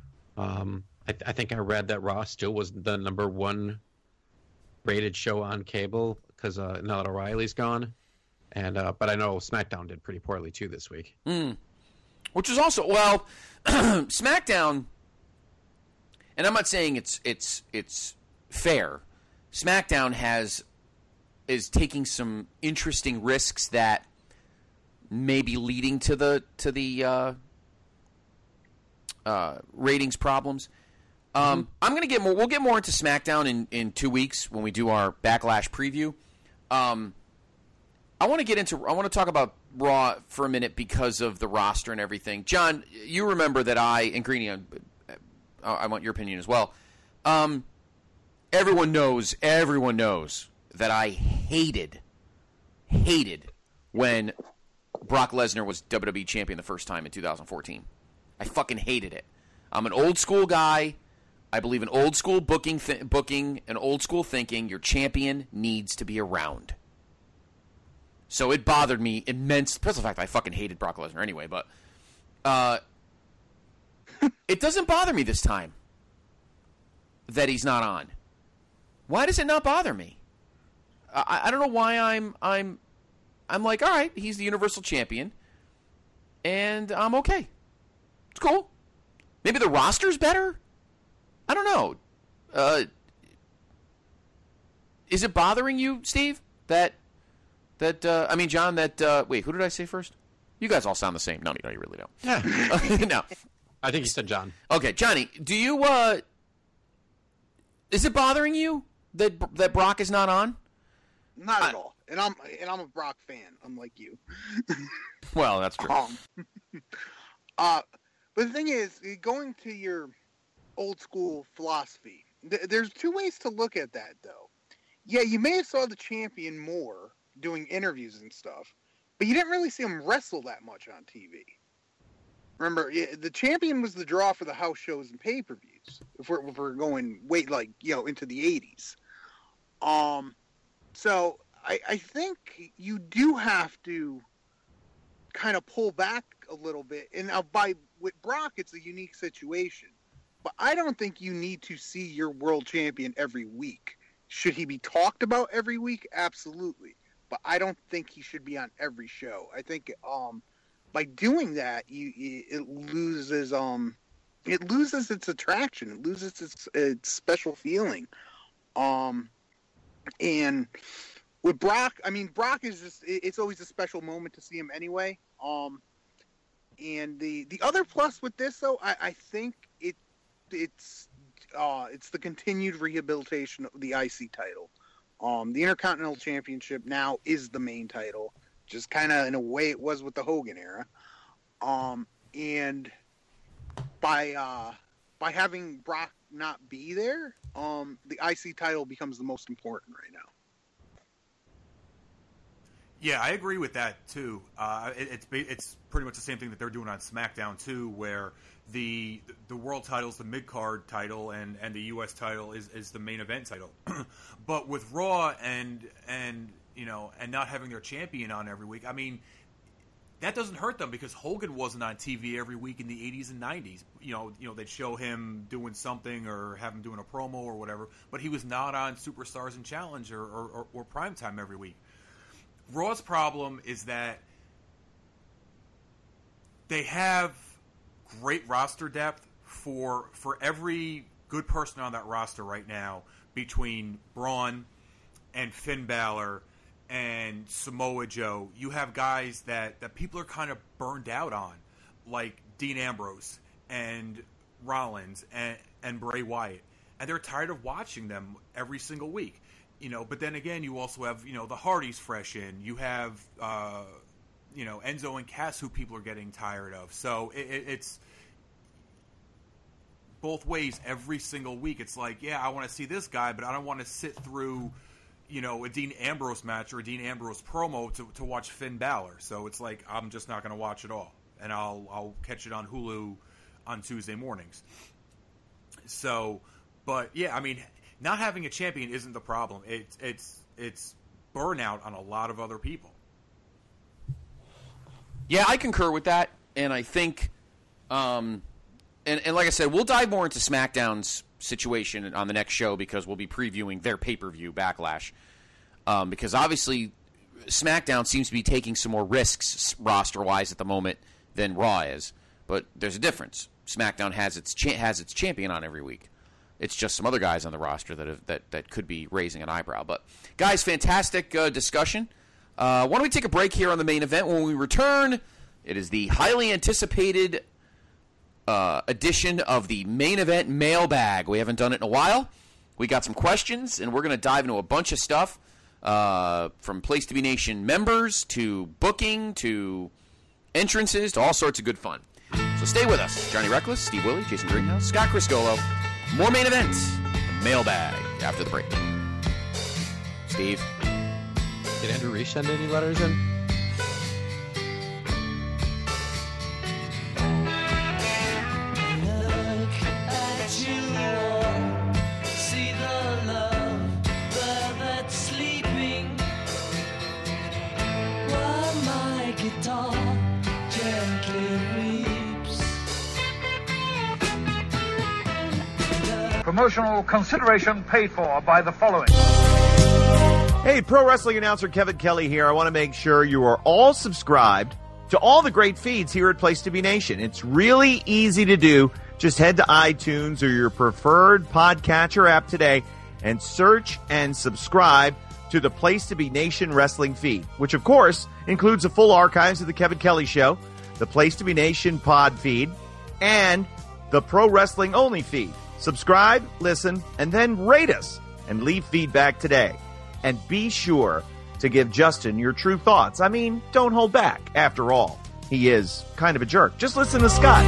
I think I read that Raw still was the number one rated show on cable because now that O'Reilly's gone. But I know SmackDown did pretty poorly too this week. Which is also, SmackDown, and I'm not saying it's fair. SmackDown is taking some interesting risks that may be leading to the ratings problems. I'm going to we'll get more into SmackDown in 2 weeks when we do our Backlash preview. I want to talk about Raw for a minute because of the roster and everything. John, you remember that and Greeny, I want your opinion as well. Everyone knows that I hated when Brock Lesnar was WWE champion the first time in 2014. I fucking hated it. I'm an old school guy. I believe in old school booking and old school thinking. Your champion needs to be around. So it bothered me immensely. Plus the fact that I fucking hated Brock Lesnar anyway, but it doesn't bother me this time that he's not on. Why does it not bother me? I don't know why I'm like, all right, he's the Universal Champion, and I'm okay. It's cool. Maybe the roster's better? I don't know. Is it bothering you, Steve, John, wait, who did I say first? You guys all sound the same. No, you really don't. Yeah. No. I think you said John. Okay, Johnny, do you, is it bothering you that Brock is not on? Not at all. And I'm a Brock fan, unlike you. Well, that's true. But the thing is, going to your old school philosophy, there's two ways to look at that, though. Yeah, you may have saw the champion more doing interviews and stuff, but you didn't really see him wrestle that much on TV. Remember, the champion was the draw for the house shows and pay-per-views, if we're going into the 80s. So I think you do have to kind of pull back a little bit. And now with Brock, it's a unique situation. But I don't think you need to see your world champion every week. Should he be talked about every week? Absolutely. But I don't think he should be on every show. I think by doing that, it loses its attraction. It loses its special feeling. And with Brock, Brock is just, it's always a special moment to see him anyway. And the other plus with this, though, I think it's the continued rehabilitation of the IC title. The Intercontinental Championship now is the main title, just kind of in a way it was with the Hogan era. And by having Brock not be there, the IC title becomes the most important right now. Yeah, I agree with that too. It's pretty much the same thing that they're doing on SmackDown too, where the world title is the mid card title and the US title is the main event title. But with Raw and not having their champion on every week, that doesn't hurt them because Hogan wasn't on TV every week in the 80s and 90s. They'd show him doing something or have him doing a promo or whatever, but he was not on Superstars and Challenge or Primetime every week. Raw's problem is that they have great roster depth for every good person on that roster right now between Braun and Finn Balor and Samoa Joe. You have guys that people are kind of burned out on, like Dean Ambrose and Rollins and Bray Wyatt. And they're tired of watching them every single week. But then again, you also have, the Hardys fresh in. You have, Enzo and Cass, who people are getting tired of. So it's both ways every single week. It's like, yeah, I want to see this guy, but I don't want to sit through, a Dean Ambrose match or a Dean Ambrose promo to watch Finn Balor. So it's like, I'm just not going to watch it all. And I'll catch it on Hulu on Tuesday mornings. So, but yeah, not having a champion isn't the problem. It's burnout on a lot of other people. Yeah, I concur with that, and I think, and like I said, we'll dive more into SmackDown's situation on the next show because we'll be previewing their pay-per-view Backlash. Because obviously, SmackDown seems to be taking some more risks roster-wise at the moment than Raw is, but there's a difference. SmackDown has its champion on every week. It's just some other guys on the roster that could be raising an eyebrow. But, guys, fantastic discussion. Why don't we take a break here on the main event? When we return, it is the highly anticipated edition of the main event mailbag. We haven't done it in a while. We got some questions, and we're going to dive into a bunch of stuff. from Place to Be Nation members to booking to entrances to all sorts of good fun. So stay with us. Johnny Reckless, Steve Willie, Jason Greenhouse, Scott Criscolo. More main events. The mailbag after the break. Steve. Did Andrew Reese send any letters in? Promotional consideration paid for by the following. Hey, pro wrestling announcer Kevin Kelly here. I want to make sure you are all subscribed to all the great feeds here at Place to Be Nation. It's really easy to do. Just head to iTunes or your preferred podcatcher app today and search and subscribe to the Place to Be Nation wrestling feed, which of course includes the full archives of the Kevin Kelly Show, the Place to Be Nation pod feed, and the Pro Wrestling Only feed. Subscribe, listen, and then rate us and leave feedback today. And be sure to give Justin your true thoughts. I mean, don't hold back. After all, he is kind of a jerk. Just listen to Scott.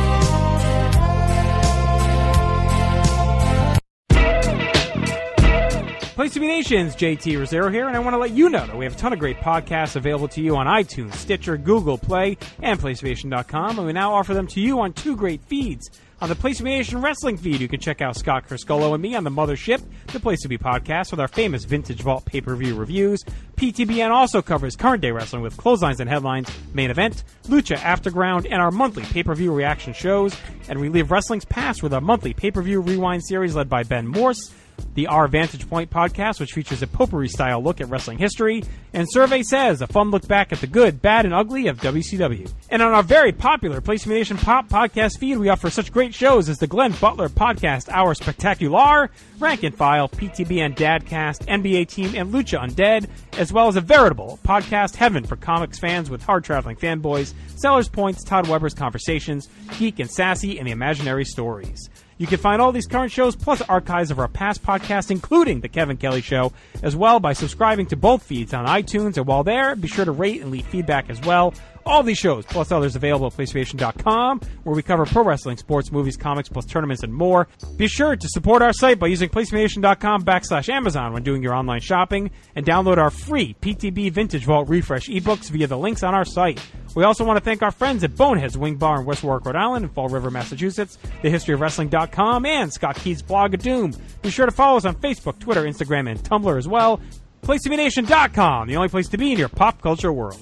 Place to Be Nation's JT Rosero here, and I want to let you know that we have a ton of great podcasts available to you on iTunes, Stitcher, Google Play, and PlayStation.com, and we now offer them to you on two great feeds. On the Place to Be Nation wrestling feed, you can check out Scott Criscolo and me on the Mothership, the Place to Be podcast, with our famous Vintage Vault pay-per-view reviews. PTBN also covers current day wrestling with Clotheslines and Headlines, Main Event, Lucha Afterground, and our monthly pay-per-view reaction shows. And relive wrestling's past with our monthly pay-per-view rewind series led by Ben Morse. The Our Vantage Point podcast, which features a potpourri-style look at wrestling history, and Survey Says, a fun look back at the good, bad, and ugly of WCW. And on our very popular Place to Be Nation Pop podcast feed, we offer such great shows as the Glenn Butler Podcast Hour Spectacular, Rank and File, PTBN Dadcast, NBA Team, and Lucha Undead, as well as a veritable podcast heaven for comics fans with hard-traveling fanboys, Sellers Points, Todd Weber's Conversations, Geek and Sassy, and the Imaginary Stories. You can find all these current shows plus archives of our past podcasts, including The Kevin Kelly Show, as well by subscribing to both feeds on iTunes. And while there, be sure to rate and leave feedback as well. All these shows, plus others available at PlayStation.com, where we cover pro wrestling, sports, movies, comics, plus tournaments, and more. Be sure to support our site by using PlayStation.com/Amazon when doing your online shopping, and download our free PTB Vintage Vault Refresh ebooks via the links on our site. We also want to thank our friends at Bonehead's Wing Bar in West Warwick, Rhode Island, and Fall River, Massachusetts, thehistoryofwrestling.com, and Scott Keith's blog of Doom. Be sure to follow us on Facebook, Twitter, Instagram, and Tumblr as well. PlaceToBeNation.com, the only place to be in your pop culture world.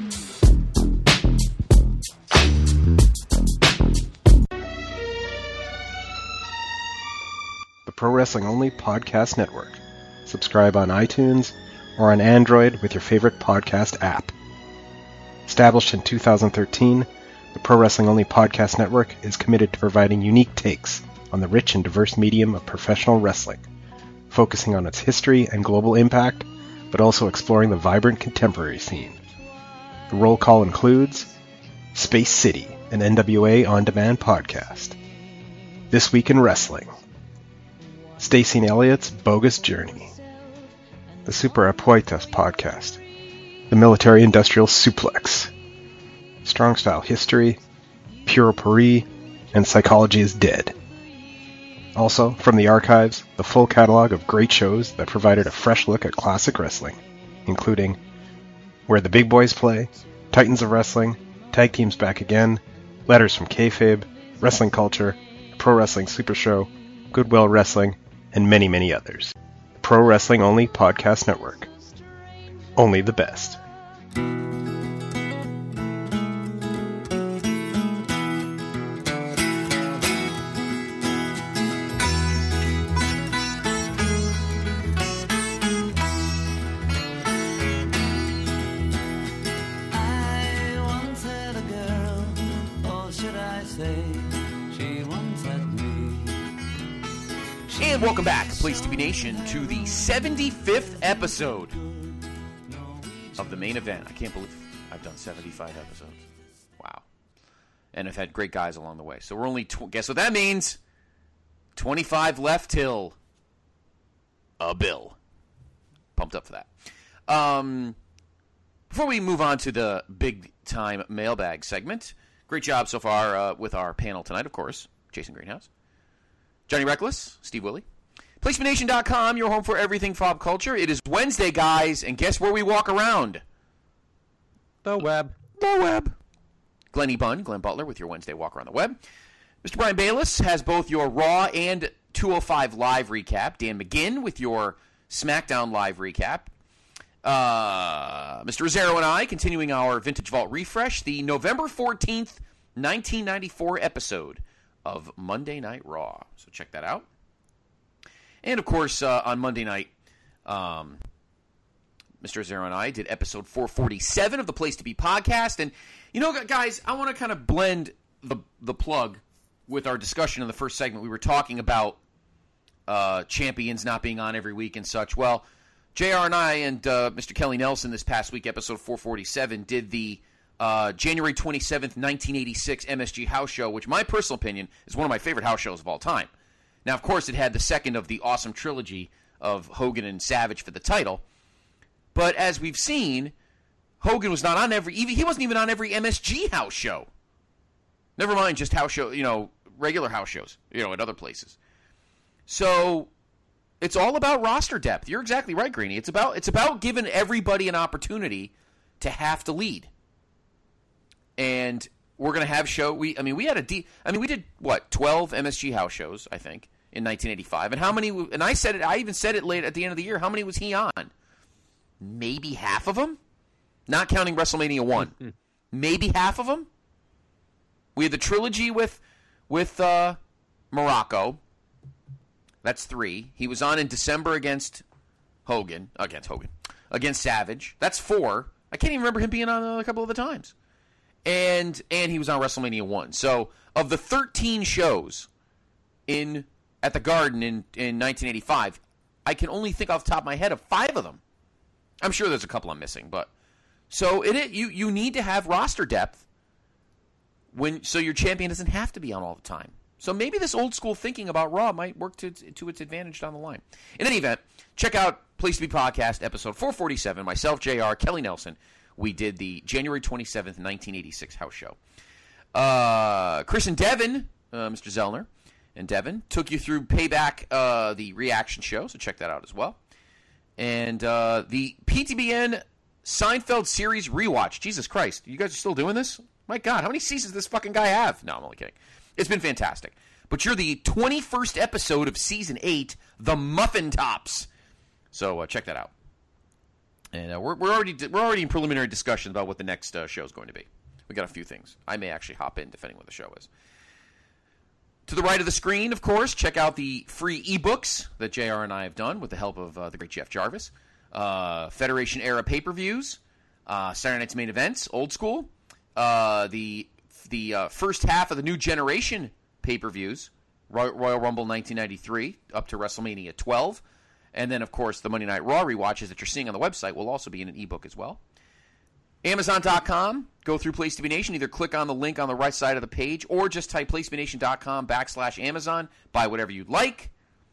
The Pro Wrestling Only Podcast Network. Subscribe on iTunes or on Android with your favorite podcast app. Established in 2013, the Pro Wrestling Only Podcast Network is committed to providing unique takes on the rich and diverse medium of professional wrestling, focusing on its history and global impact, but also exploring the vibrant contemporary scene. The roll call includes Space City, an NWA on-demand podcast, This Week in Wrestling, Stacey and Elliott's Bogus Journey, the Super Apuestas podcast, the Military Industrial Suplex, Strong Style History, Pure Paris, and Psychology is Dead. Also, from the archives, the full catalog of great shows that provided a fresh look at classic wrestling, including Where the Big Boys Play, Titans of Wrestling, Tag Teams Back Again, Letters from Kayfabe, Wrestling Culture, Pro Wrestling Super Show, Goodwill Wrestling, and many, many others. Pro Wrestling Only Podcast Network. Only the best. And welcome back, Place to Be Nation, to the 75th episode of the Main Event. I can't believe I've done 75 episodes. Wow. And I've had great guys along the way. So we're only, guess what that means? 25 left till a bill. Pumped up for that. Before we move on to the big-time mailbag segment, great job so far with our panel tonight, of course. Jason Greenhouse, Johnny Reckless, Steve Willie. PlaceMeNation.com, your home for everything pop culture. It is Wednesday, guys, and guess where we walk around? The web. The web. Glenn Butler with your Wednesday walk around the web. Mr. Brian Bayless has both your Raw and 205 Live recap. Dan McGinn with your SmackDown Live recap. Mr. Rozzero and I continuing our Vintage Vault refresh, the November 14th, 1994 episode of Monday Night Raw. So check that out. And, of course, on Monday night, Mr. Rozzero and I did episode 447 of the Place to Be podcast. And, you know, guys, I want to kind of blend the plug with our discussion in the first segment. We were talking about champions not being on every week and such. Well, JR and I and Mr. Kelly Nelson this past week, episode 447, did the January 27th, 1986 MSG House Show, which, my personal opinion, is one of my favorite house shows of all time. Now, of course, it had the second of the awesome trilogy of Hogan and Savage for the title. But as we've seen, Hogan was not on he wasn't even on every MSG house show. Never mind just house show, regular house shows, at other places. So it's all about roster depth. You're exactly right, Greeny. It's about giving everybody an opportunity to have to lead. And we're going to have we did 12 MSG house shows, I think, in 1985. And how many, and I even said it late at the end of the year, how many was he on? Maybe half of them? Not counting WrestleMania 1. Maybe half of them? We had the trilogy with Morocco. That's 3. He was on in December against Savage. That's 4. I can't even remember him being on a couple of the times. And he was on WrestleMania 1. So of the 13 shows at the Garden in 1985, I can only think off the top of my head of 5 of them. I'm sure there's a couple I'm missing, but so you need to have roster depth so your champion doesn't have to be on all the time. So maybe this old school thinking about Raw might work to its advantage down the line. In any event, check out Place to Be Podcast, episode 447. Myself, JR, Kelly Nelson. We did the January 27th, 1986 house show. Chris and Devin, Mr. Zellner and Devin, took you through Payback, the reaction show, so check that out as well. And the PTBN Seinfeld series rewatch. Jesus Christ, you guys are still doing this? My God, how many seasons does this fucking guy have? No, I'm only kidding. It's been fantastic. But you're the 21st episode of Season 8, The Muffin Tops. So check that out. And we're already in preliminary discussion about what the next show is going to be. We got a few things. I may actually hop in, depending what the show is. To the right of the screen, of course, check out the free ebooks that JR and I have done with the help of the great Jeff Jarvis. Federation-era pay-per-views, Saturday Night's Main Events, old school. The first half of the New Generation pay-per-views, Royal Rumble 1993 up to WrestleMania 12. And then, of course, the Monday Night Raw rewatches that you're seeing on the website will also be in an ebook as well. Amazon.com, go through Place to Be Nation. Either click on the link on the right side of the page or just type PlaceToBeNation.com/Amazon. Buy whatever you'd like.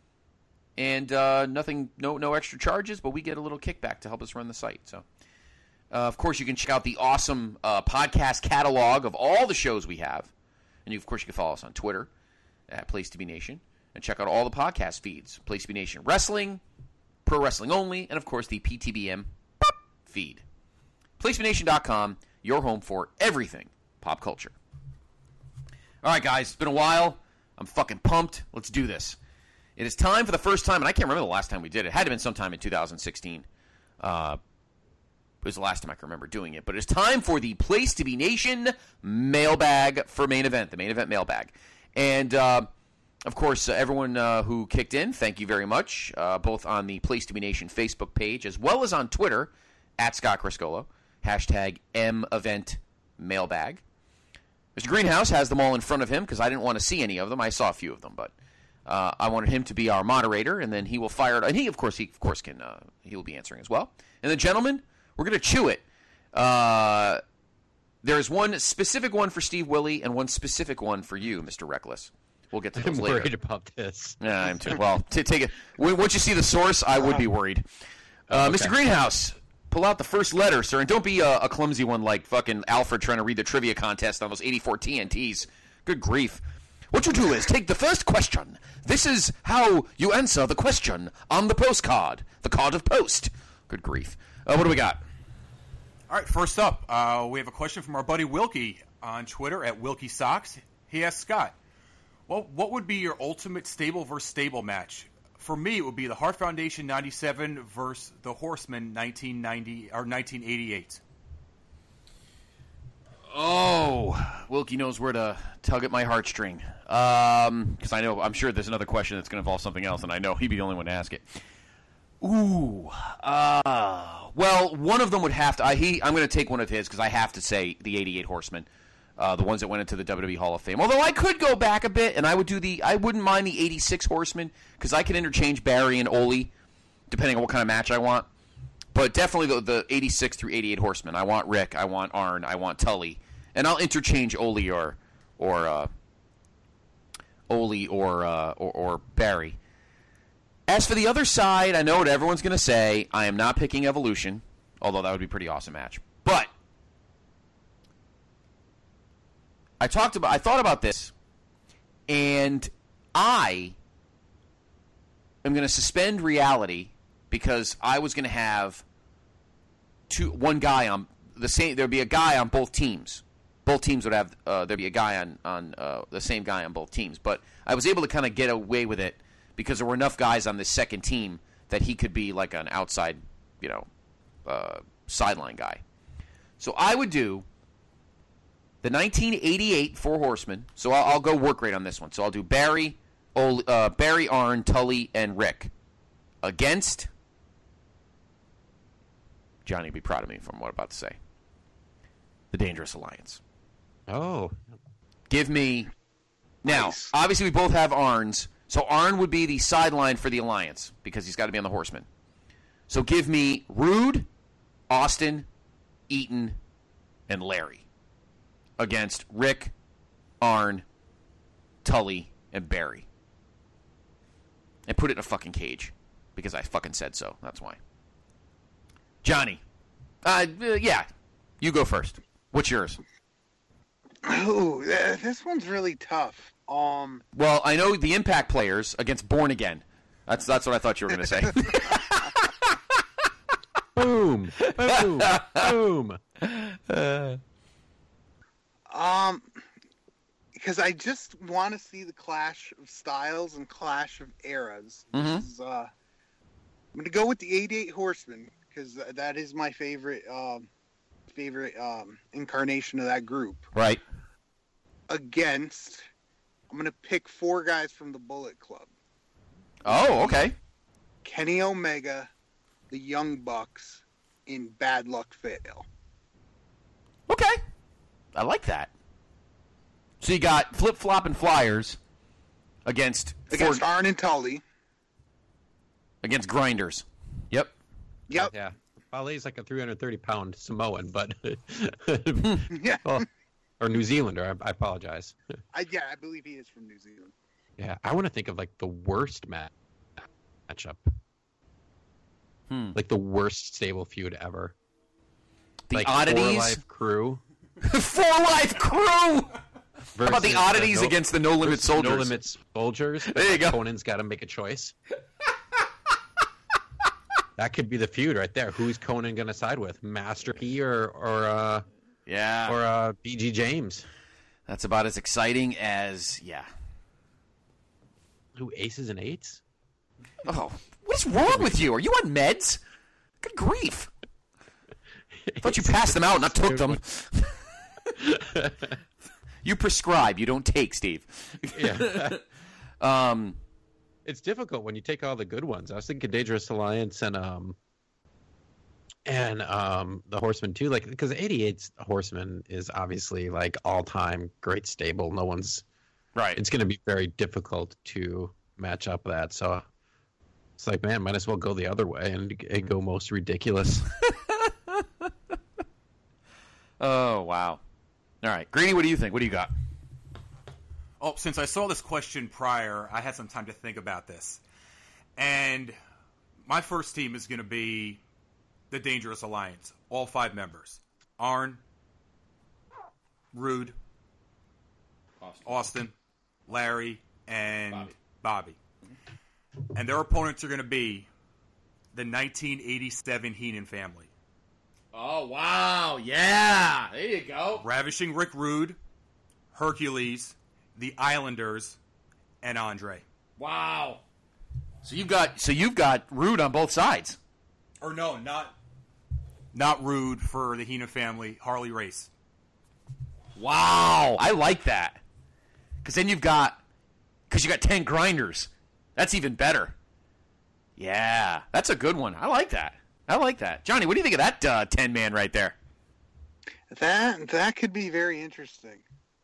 And no extra charges, but we get a little kickback to help us run the site. So, of course, you can check out the awesome podcast catalog of all the shows we have. And, of course, you can follow us on Twitter at Place to Be Nation. And check out all the podcast feeds. Place to Be Nation Wrestling, Pro Wrestling Only, and, of course, the PTBM feed. PlaceToBeNation.com, your home for everything pop culture. All right, guys, it's been a while. I'm fucking pumped. Let's do this. It is time for the first time, and I can't remember the last time we did it. It had to have been sometime in 2016. It was the last time I can remember doing it. But it's time for the Place to Be Nation mailbag for main event, the main event mailbag. And, of course, everyone who kicked in, thank you very much, both on the Place to Be Nation Facebook page as well as on Twitter, at Scott Criscolo, hashtag #MEventMailbag. Mr. Greenhouse has them all in front of him because I didn't want to see any of them. I saw a few of them, but I wanted him to be our moderator, and then he will fire it. And he, of course, can. He'll be answering as well. And the gentlemen, we're going to chew it. There's one specific one for Steve Willie and one specific one for you, Mr. Reckless. We'll get to those later. I'm worried about this. Yeah, I'm too. Well, take it. Once you see the source, I would be worried. Okay. Mr. Greenhouse, Pull out the first letter, sir, and don't be a clumsy one like fucking Alfred trying to read the trivia contest on those 84 TNTs. Good grief. What you do is take the first question. This is how you answer the question on the postcard. The card of post. Good grief. What do we got? All right, first up, we have a question from our buddy Wilkie on Twitter at Wilkie Socks. He asks Scott, well, what would be your ultimate stable versus stable match? For me, it would be the Hart Foundation 97 versus the Horsemen 1990 or 1988. Oh, Wilkie knows where to tug at my heartstring. Because I'm sure there's another question that's going to involve something else, and I know he'd be the only one to ask it. Ooh. Well, one of them would have to. I'm going to take one of his because I have to say the 88 Horsemen, the ones that went into the WWE Hall of Fame. Although I could go back a bit, and I wouldn't mind the 86 Horsemen because I can interchange Barry and Ole depending on what kind of match I want. But definitely the 86 through 88 Horsemen. I want Rick, I want Arn, I want Tully, and I'll interchange Ole or Barry. As for the other side, I know what everyone's going to say. I am not picking Evolution, although that would be a pretty awesome match. But I thought about this, and I am going to suspend reality because I was going to have one guy on the same. There'd be a guy on both teams. Both teams would have. There'd be a guy on the same guy on both teams. But I was able to kind of get away with it because there were enough guys on this second team that he could be like an outside, sideline guy. So I would do the 1988 Four Horsemen. So I'll go work rate on this one. So I'll do Barry, Arn, Tully, and Rick against. Johnny would be proud of me from what I'm about to say. The Dangerous Alliance. Oh. Give me. Now, obviously, we both have Arns. So Arn would be the sideline for the Alliance because he's got to be on the Horsemen. So give me Rude, Austin, Eaton, and Larry against Rick, Arn, Tully, and Barry. And put it in a fucking cage because I fucking said so. That's why. Johnny. Yeah. You go first. What's yours? Oh, this one's really tough. Well, I know the Impact players against Born Again. That's what I thought you were going to say. Boom. Boom. Boom. Because I just want to see the clash of styles and clash of eras. Mm-hmm. I'm going to go with the 88 Horsemen because that is my favorite incarnation of that group. Right. Against, I'm going to pick four guys from the Bullet Club. Oh, okay. Kenny Omega, the Young Bucks, in Bad Luck Fail. Okay. I like that. So you got Flip Flop and Flyers against Arn and Tully. Against Grinders. Yep. Yeah. Fale's like a 330-pound Samoan, but yeah. Well, or New Zealander. I apologize. I believe he is from New Zealand. Yeah, I want to think of like the worst matchup. Like the worst stable feud ever. The like Oddities. 4 Life Crew. 4 Life Crew. How about the Oddities against the No Limit Soldiers? No Limit Soldiers. There you go. Conan's got to make a choice. That could be the feud right there. Who's Conan going to side with? Master P or BG James? That's about as exciting as Who, Aces and Eights? Oh, what is wrong with you? Are you on meds? Good grief! I thought you passed them out and I took them. You prescribe, you don't take, Steve. Yeah. It's difficult when you take all the good ones. I was thinking Dangerous Alliance and the Horsemen too, like because 88's Horsemen is obviously like all-time great stable. No one's right. It's going to be very difficult to match up that. So it's like, man, might as well go the other way and go most ridiculous. Oh wow! All right, Greedy, what do you think? What do you got? Oh, since I saw this question prior, I had some time to think about this. And my first team is going to be the Dangerous Alliance. All 5 members. Arn, Rude, Austin, Larry, and Bobby. And their opponents are going to be the 1987 Heenan family. Oh, wow. Yeah. There you go. Ravishing Rick Rude, Hercules, the Islanders, and Andre. Wow. So you've got Rude on both sides. Or no, not Rude for the Heenan family, Harley Race. Wow. I like that. Because then you got 10 grinders. That's even better. Yeah. That's a good one. I like that. Johnny, what do you think of that 10-man right there? That could be very interesting.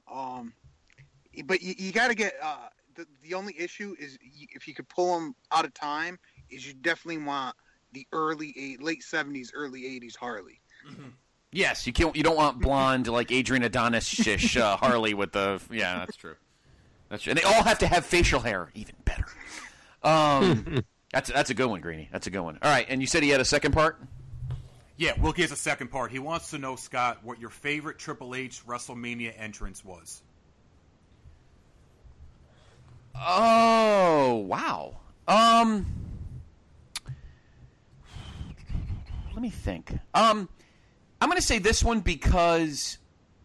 But you got to get the only issue is if you could pull them out of time is you definitely want the late 70s, early 80s Harley. Mm-hmm. Yes, you don't want blonde like Adrian Adonis-ish Harley with the that's true. That's true. And they all have to have facial hair, even better. That's a good one, Greeny. That's a good one. All right, and you said he had a second part? Yeah, Wilkie has a second part. He wants to know, Scott, what your favorite Triple H WrestleMania entrance was. Oh, wow. Let me think. I'm going to say this one because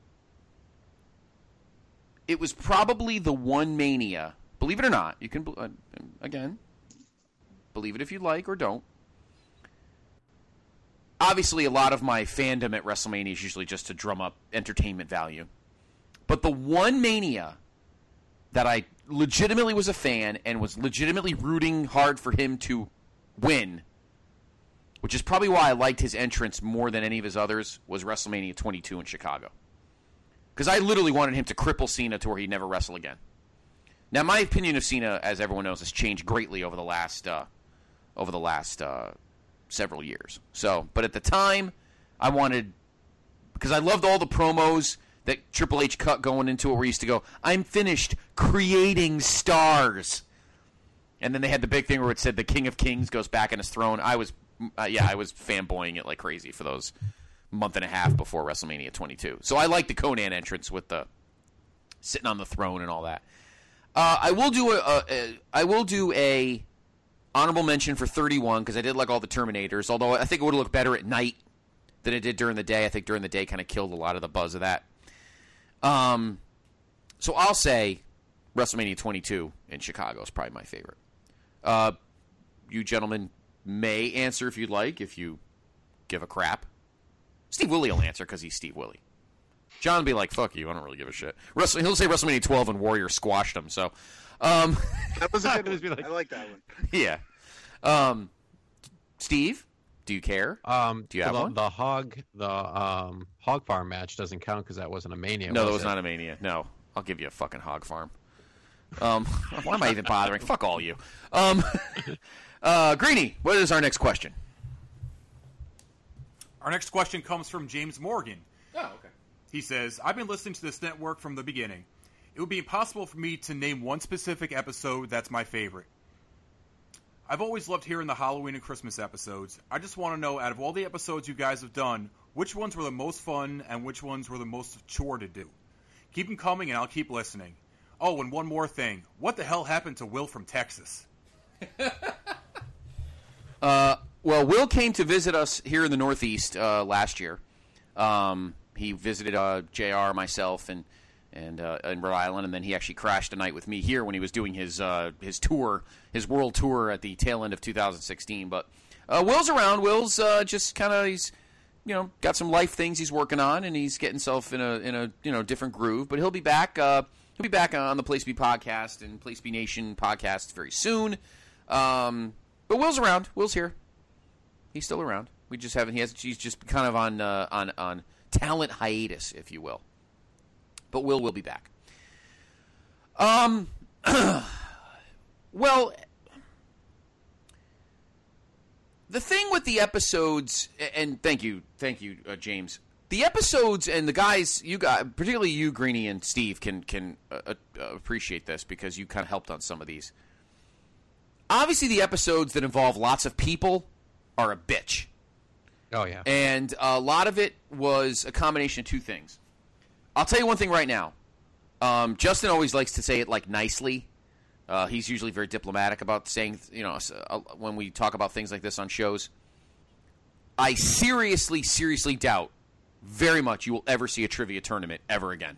it was probably the one Mania. Believe it or not, you can again, believe it if you like or don't. Obviously, a lot of my fandom at WrestleMania is usually just to drum up entertainment value. But the one Mania that I legitimately was a fan and was legitimately rooting hard for him to win, which is probably why I liked his entrance more than any of his others, was WrestleMania 22 in Chicago. Because I literally wanted him to cripple Cena to where he'd never wrestle again. Now, my opinion of Cena, as everyone knows, has changed greatly over the last several years. So, but at the time, I wanted, because I loved all the promos that Triple H cut going into it, where he used to go, "I'm finished creating stars," and then they had the big thing where it said the King of Kings goes back on his throne. I was fanboying it like crazy for those month and a half before WrestleMania 22. So I like the Conan entrance with the sitting on the throne and all that. I will do a honorable mention for 31 because I did like all the Terminators. Although I think it would look better at night than it did during the day. I think during the day kind of killed a lot of the buzz of that. So I'll say WrestleMania 22 in Chicago is probably my favorite. You gentlemen may answer if you'd like, if you give a crap. Steve Willie will answer because he's Steve Willie. John will be like, "Fuck you, I don't really give a shit." He'll say WrestleMania 12 and Warrior squashed him. So, that was a good one. I like that one. Yeah. Steve, do you care? Do you have one? The Hog Farm match doesn't count because that wasn't a Mania. No, that was not a Mania. No, I'll give you a fucking Hog Farm. Why am I even bothering? Fuck all you. Greeny, what is our next question? Our next question comes from James Morgan. Oh, okay. He says, "I've been listening to this network from the beginning. It would be impossible for me to name one specific episode that's my favorite. I've always loved hearing the Halloween and Christmas episodes. I just want to know, out of all the episodes you guys have done, which ones were the most fun and which ones were the most chore to do. Keep them coming and I'll keep listening. Oh, and one more thing. What the hell happened to Will from Texas?" Well, Will came to visit us here in the Northeast last year. He visited JR, myself, and in Rhode Island, and then he actually crashed a night with me here when he was doing his tour, his world tour at the tail end of 2016. But Will's around. Will's just kind of, he's got some life things he's working on, and he's getting himself in a different groove. But he'll be back. He'll be back on the Place B podcast and Place B Nation podcast very soon. But Will's around. Will's here. He's still around. We just haven't. He's just kind of on talent hiatus, if you will. But Will be back. Well, the thing with the episodes, and thank you, James. The episodes and the guys, you guys, particularly you, Greeny, and Steve, can appreciate this because you kind of helped on some of these. Obviously, the episodes that involve lots of people are a bitch Oh, yeah. And a lot of it was a combination of two things. I'll tell you one thing right now. Justin always likes to say it like nicely. He's usually very diplomatic about saying, when we talk about things like this on shows. I seriously doubt very much you will ever see a trivia tournament ever again.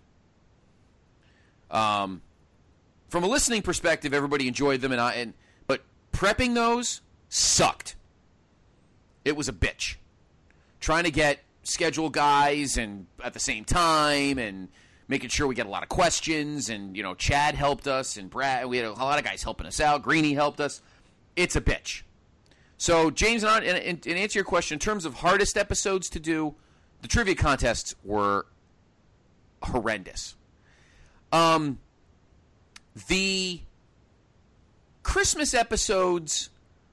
From a listening perspective, everybody enjoyed them, but prepping those sucked. It was a bitch. Trying to get scheduled guys and at the same time and making sure we get a lot of questions, and Chad helped us, and Brad, we had a lot of guys helping us out. Greeny helped us. It's a bitch. So, James, and answer your question, in terms of hardest episodes to do, the trivia contests were horrendous. The Christmas episodes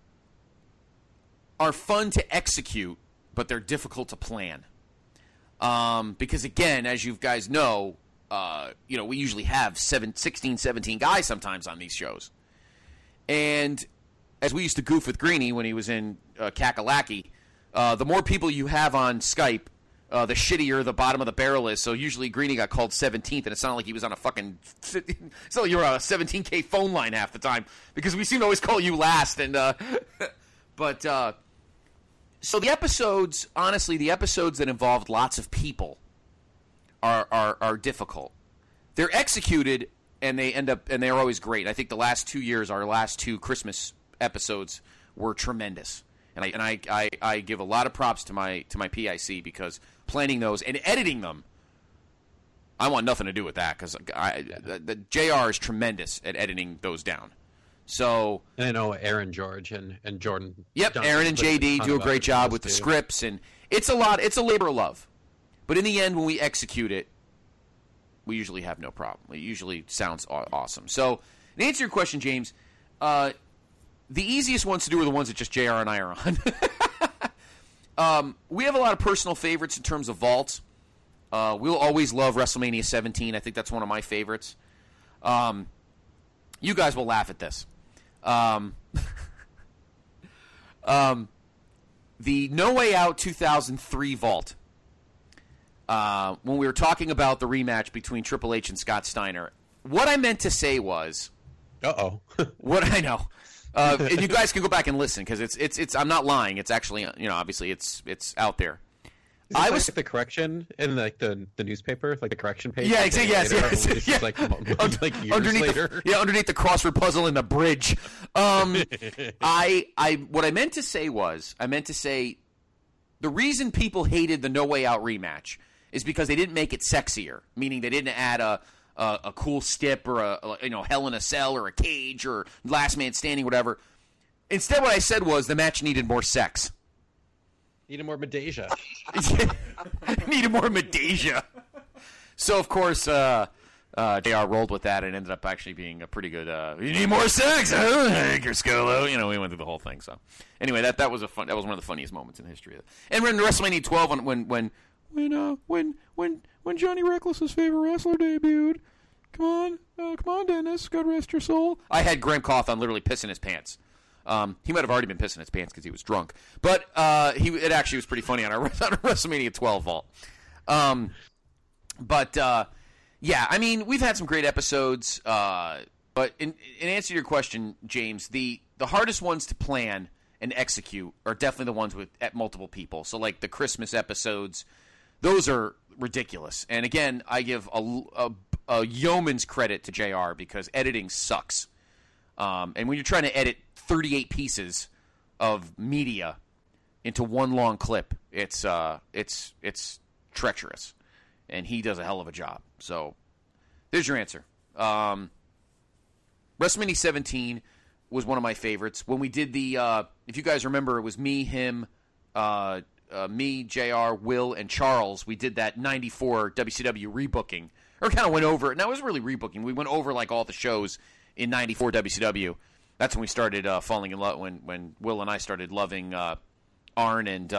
are fun to execute, but they're difficult to plan. Because, again, as you guys know, we usually have 16, 17 guys sometimes on these shows. And as we used to goof with Greeny when he was in Kakalaki, the more people you have on Skype, the shittier the bottom of the barrel is. So usually Greeny got called 17th, and it sounded like he was on a fucking so you're on a 17K phone line half the time, because we seem to always call you last. And so the episodes, honestly, the episodes that involved lots of people are difficult. They're executed, and they're always great. I think the last 2 years, our last two Christmas episodes were tremendous, and I give a lot of props to my PIC, because planning those and editing them, I want nothing to do with that, because the JR is tremendous at editing those down. So, and I know Aaron George and Jordan. Yep, Aaron and JD do a great job with the scripts, and it's a lot. It's a labor of love, but in the end, when we execute it, we usually have no problem. It usually sounds awesome. So, to answer your question, James, the easiest ones to do are the ones that just JR and I are on. We have a lot of personal favorites in terms of vaults. We'll always love WrestleMania 17. I think that's one of my favorites. You guys will laugh at this. The No Way Out 2003 vault. When we were talking about the rematch between Triple H and Scott Steiner, what I meant to say was, what I know. And you guys can go back and listen, because it's I'm not lying. It's actually, obviously it's out there. I was like the correction in the newspaper, like the correction page. Yeah, exactly. Yes. Yeah. Like years underneath later. Underneath the crossword puzzle in the bridge. What I meant to say was, the reason people hated the No Way Out rematch is because they didn't make it sexier, meaning they didn't add a cool stip or a Hell in a Cell or a cage or Last Man Standing, whatever. Instead, what I said was the match needed more sex. Needed more Medeja. Needed more Medeja. So, of course, JR rolled with that and ended up actually being a pretty good, you need more sex, huh? Scolo. We went through the whole thing. So, anyway, that was one of the funniest moments in history. And when WrestleMania 12, when Johnny Reckless's favorite wrestler debuted, come on, Dennis, God rest your soul. I had Graham Cawthon literally pissing his pants. He might have already been pissing his pants because he was drunk, but it actually was pretty funny on our WrestleMania 12 vault. Yeah, I mean, we've had some great episodes, but in answer to your question, James, the hardest ones to plan and execute are definitely the ones at multiple people. So, like the Christmas episodes, those are ridiculous. And again, I give a yeoman's credit to JR, because editing sucks. And when you're trying to edit 38 pieces of media into one long clip, it's treacherous, and he does a hell of a job. So there's your answer. WrestleMania 17 was one of my favorites. When we did the, if you guys remember, it was me, him, me, JR, Will, and Charles. We did that 94 WCW rebooking, or kind of went over. Now it was really rebooking. We went over like all the shows in 94 WCW. That's when we started falling in love, when Will and I started loving Arn and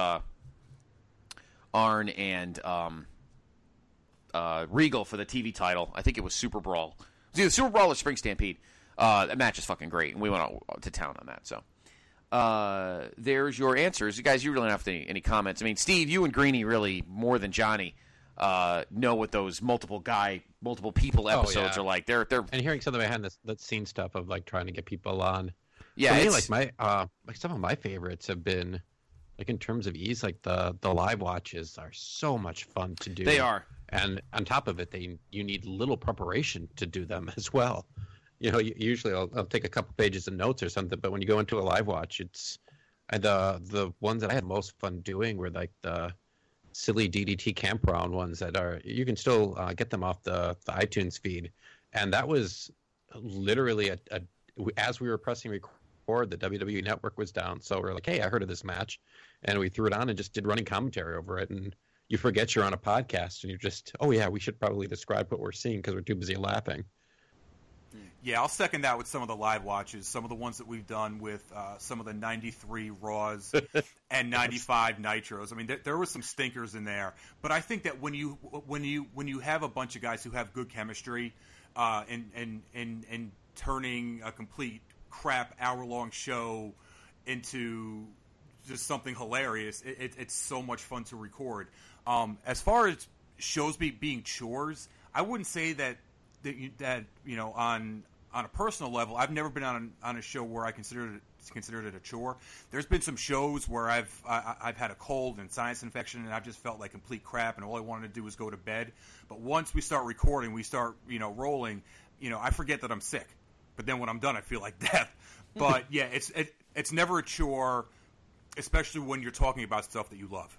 Regal for the TV title. I think it was Super Brawl. It was either Super Brawl or Spring Stampede. That match is fucking great, and we went to town on that. So, there's your answers. You guys, you really don't have any comments. I mean, Steve, you and Greeny really, more than Johnny, know what those multiple people episodes are like. They're and hearing some of the behind the scene stuff of like trying to get people on. Yeah, for me, like my like some of my favorites have been like in terms of ease, like the live watches are so much fun to do. They are, and on top of it, you need little preparation to do them as well. Usually I'll take a couple pages of notes or something, but when you go into a live watch, it's the ones that I had most fun doing were like the silly DDT campground ones that are you can still get them off the iTunes feed, and that was literally as we were pressing record, the WWE Network was down, so we're like, hey, I heard of this match, and we threw it on and just did running commentary over it, and you forget you're on a podcast, and you're just, oh yeah, we should probably describe what we're seeing because we're too busy laughing. Yeah, I'll second that with some of the live watches, some of the ones that we've done with some of the 93 Raws and 95 Nitros. I mean, there was some stinkers in there, but I think that when you have a bunch of guys who have good chemistry, and turning a complete crap hour-long show into just something hilarious, it's so much fun to record. As far as shows being chores, I wouldn't say that on a personal level, I've never been on a show where I considered it a chore. There's been some shows where I've had a cold and sinus infection, and I've just felt like complete crap, and all I wanted to do was go to bed. But once we start recording, we start rolling, I forget that I'm sick. But then when I'm done, I feel like death. But yeah, it's never a chore, especially when you're talking about stuff that you love.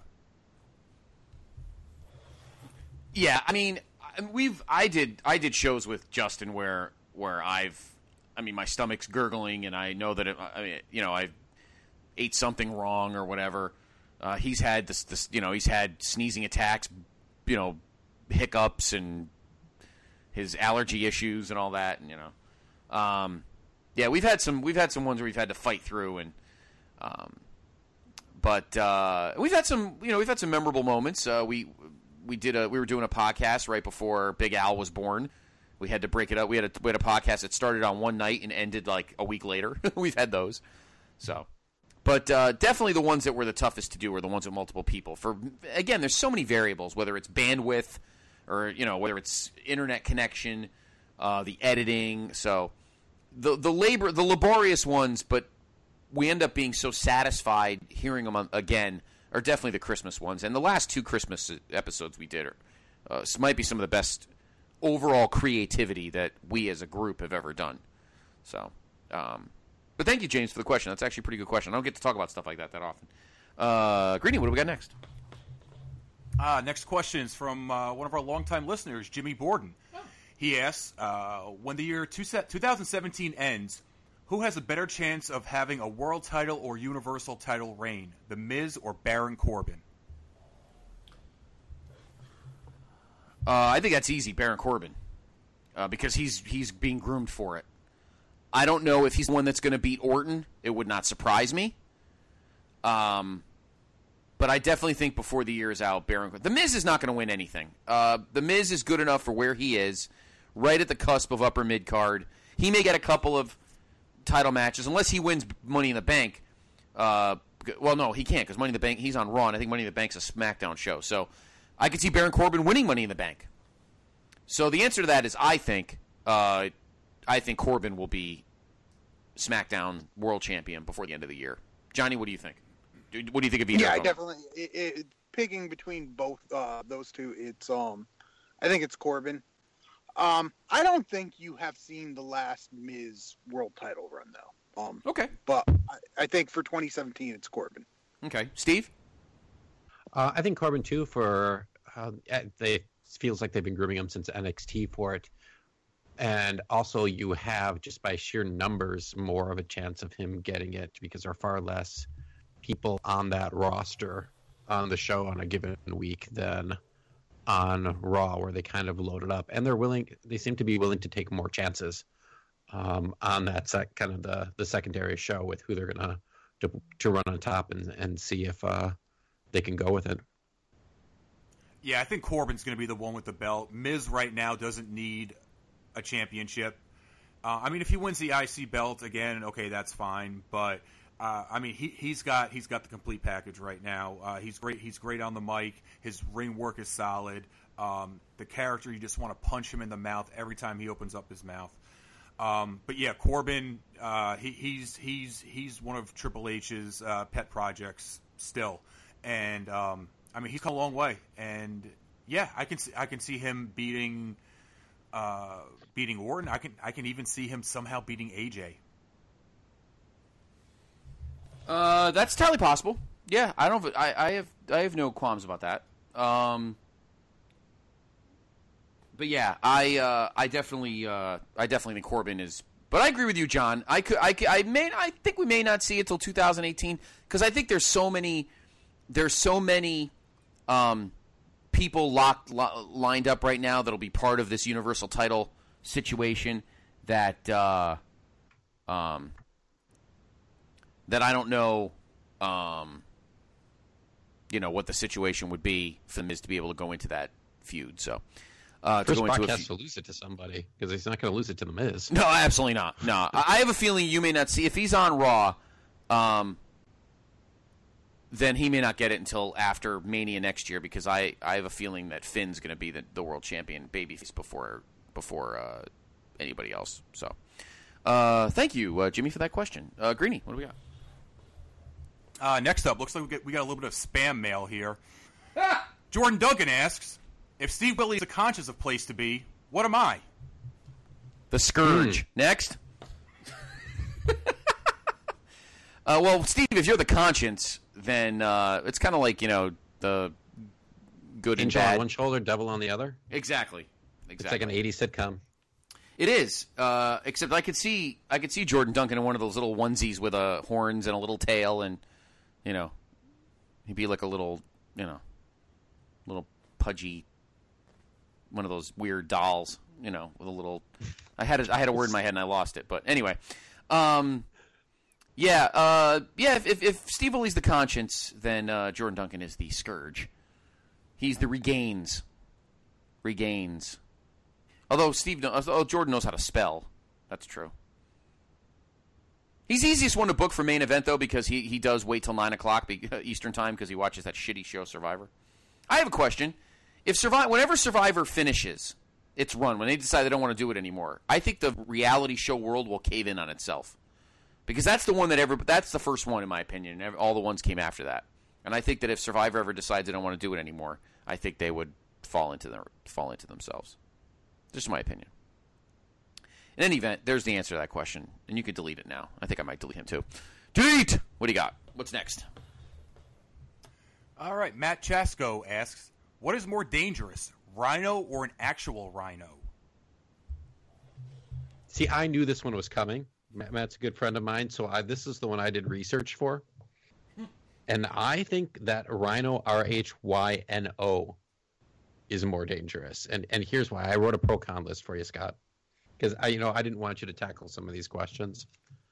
Yeah, I mean, I did shows with Justin where my stomach's gurgling and I know that I ate something wrong or whatever. He's had he's had sneezing attacks, hiccups and his allergy issues and all that, and yeah, we've had some ones where we've had to fight through, and but we've had some memorable moments. We were doing a podcast right before Big Al was born. We had to break it up. We had a podcast that started on one night and ended like a week later. We've had those. So, but definitely the ones that were the toughest to do were the ones with multiple people. Again, there's so many variables, whether it's bandwidth or whether it's internet connection, the editing. So the laborious ones, but we end up being so satisfied hearing them again. Are definitely the Christmas ones, and the last two Christmas episodes we did might be some of the best overall creativity that we as a group have ever done. So, but thank you, James, for the question. That's actually a pretty good question. I don't get to talk about stuff like that often. Greeny, what do we got next? Next question is from one of our longtime listeners, Jimmy Borden. Oh. He asks, when the year 2017 ends, who has a better chance of having a world title or universal title reign, The Miz or Baron Corbin? I think that's easy, Baron Corbin, because he's being groomed for it. I don't know if he's the one that's going to beat Orton. It would not surprise me. But I definitely think before the year is out, The Miz is not going to win anything. The Miz is good enough for where he is, right at the cusp of upper mid card. He may get a couple of title matches unless he wins Money in the Bank. Well, no, he can't because Money in the Bank, he's on Raw, and I think Money in the Bank's a SmackDown show. So I could see Baron Corbin winning Money in the Bank. So the answer to that is I think Corbin will be SmackDown World Champion before the end of the year. Johnny, what do you think? What do you think of either? Yeah, of them? definitely. Picking between both those two, it's I think it's Corbin. I don't think you have seen the last Miz world title run though. Okay, but I think for 2017 it's Corbin. Okay, Steve. I think Corbin too. For it feels like they've been grooming him since NXT for it, and also you have just by sheer numbers more of a chance of him getting it because there are far less people on that roster on the show on a given week than on Raw, where they kind of load it up, and they seem to be willing to take more chances on that kind of the secondary show with who they're gonna to run on top and see if they can go with it. Yeah, I think Corbin's going to be the one with the belt. Miz right now doesn't need a championship. I mean, if he wins the IC belt again, okay, that's fine. But I mean, he's got the complete package right now. He's great. He's great on the mic. His ring work is solid. The character, you just want to punch him in the mouth every time he opens up his mouth. But yeah, Corbin, he's one of Triple H's pet projects still, and I mean, he's come a long way. And yeah, I can see him beating Orton. I can even see him somehow beating AJ. That's entirely possible. Yeah, I have no qualms about that. But yeah, I definitely think Corbin is. But I agree with you, John. I think we may not see it till 2018 because I think there's so many people lined up right now that'll be part of this Universal title situation that I don't know, what the situation would be for Miz to be able to go into that feud. So, Chris Rock has to lose it to somebody because he's not going to lose it to the Miz. No, absolutely not. No, I have a feeling you may not see if he's on Raw. Then he may not get it until after Mania next year because I have a feeling that Finn's going to be the world champion babyface before anybody else. So, thank you, Jimmy, for that question. Greenie, what do we got? Next up, looks like we got a little bit of spam mail here. Jordan Duncan asks, if Steve Willie's a conscience of place to be, what am I? The Scourge. Next. Well, Steve, if you're the conscience, then it's kind of like, the good and Angel bad. on one shoulder, devil on the other? Exactly. It's like an 80s sitcom. It is, except I could see Jordan Duncan in one of those little onesies with horns and a little tail, and he'd be like a little pudgy, one of those weird dolls, with a little. I had a word in my head and I lost it, but anyway, If Steve Willie's the conscience, then Jordan Duncan is the Scourge. He's the Regains. Although Jordan knows how to spell. That's true. He's the easiest one to book for main event, though, because he does wait till 9 o'clock Eastern time because he watches that shitty show Survivor. I have a question. Whenever Survivor finishes its run, when they decide they don't want to do it anymore, I think the reality show world will cave in on itself. Because that's the one that's the first one, in my opinion. All the ones came after that. And I think that if Survivor ever decides they don't want to do it anymore, I think they would fall into themselves. Just my opinion. In any event, there's the answer to that question. And you could delete it now. I think I might delete him too. Delete! What do you got? What's next? All right, Matt Chasko asks, what is more dangerous, Rhino or an actual rhino? See, I knew this one was coming. Matt's a good friend of mine, so this is the one I did research for. And I think that Rhino, RHYNO, is more dangerous. And here's why. I wrote a pro-con list for you, Scott. Because I didn't want you to tackle some of these questions.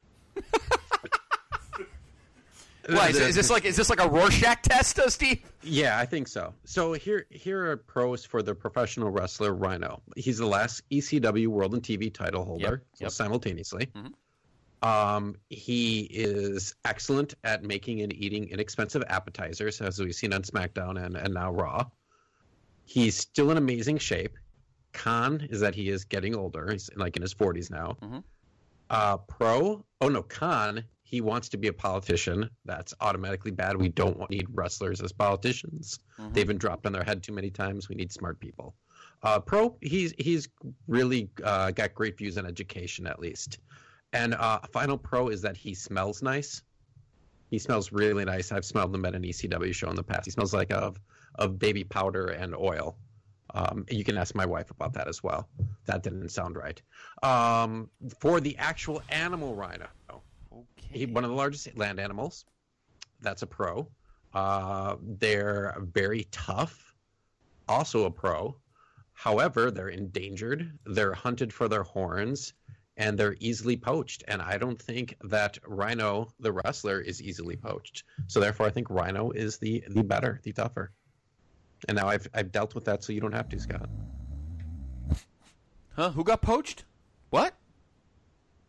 Why, is this like a Rorschach test, Steve? Yeah, I think so. So here are pros for the professional wrestler Rhino. He's the last ECW World and TV title holder, simultaneously. Mm-hmm. He is excellent at making and eating inexpensive appetizers, as we've seen on SmackDown and now Raw. He's still in amazing shape. Con is that he is getting older. He's like in his 40s now. Mm-hmm. Con, he wants to be a politician. That's automatically bad. We don't need wrestlers as politicians. Mm-hmm. They've been dropped on their head too many times. We need smart people. Pro, he's really got great views on education, at least. And final pro is that he smells nice. He smells really nice. I've smelled him at an ECW show in the past. He smells like of baby powder and oil. You can ask my wife about that as well. That didn't sound right. For the actual animal rhino, one of the largest land animals. That's a pro. They're very tough. Also a pro. However, they're endangered. They're hunted for their horns. And they're easily poached. And I don't think that Rhino, the wrestler, is easily poached. So therefore, I think Rhino is the better, the tougher. And now I've dealt with that, so you don't have to, Scott. Huh? Who got poached? What?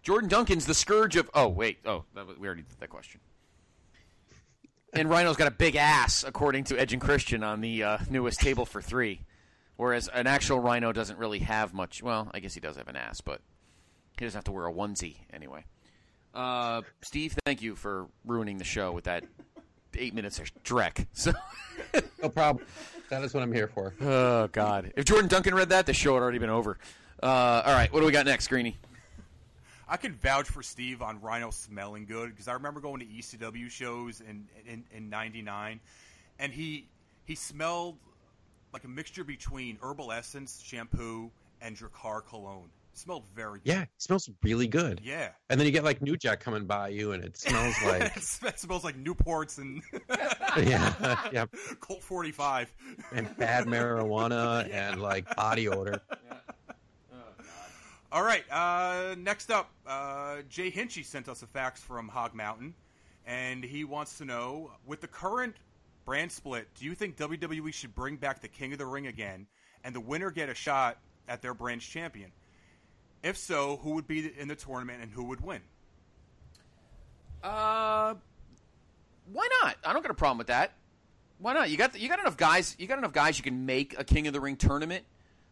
Jordan Duncan's the scourge of... Oh, wait. Oh, we already did that question. And Rhino's got a big ass, according to Edge and Christian on the newest table for 3. Whereas an actual Rhino doesn't really have much... Well, I guess he does have an ass, but he doesn't have to wear a onesie anyway. Steve, thank you for ruining the show with that 8 minutes of Drek. So... No problem. That is what I'm here for. Oh, God. If Jordan Duncan read that, the show had already been over. All right, what do we got next, Greeny? I can vouch for Steve on Rhino smelling good because I remember going to ECW shows in '99, and he smelled like a mixture between Herbal Essence shampoo and Drakkar cologne. It smelled very good. Yeah, it smells really good. Yeah. And then you get like New Jack coming by you, and it smells like it smells like Newports and yeah, Colt 45 and bad marijuana and like body odor. All right, next up, Jay Hinchy sent us a fax from Hog Mountain, and he wants to know, with the current brand split, do you think WWE should bring back the King of the Ring again, and the winner get a shot at their brand's champion? If so, who would be in the tournament, and who would win? Why not? I don't got a problem with that. Why not? You got enough guys. You got enough guys you can make a King of the Ring tournament.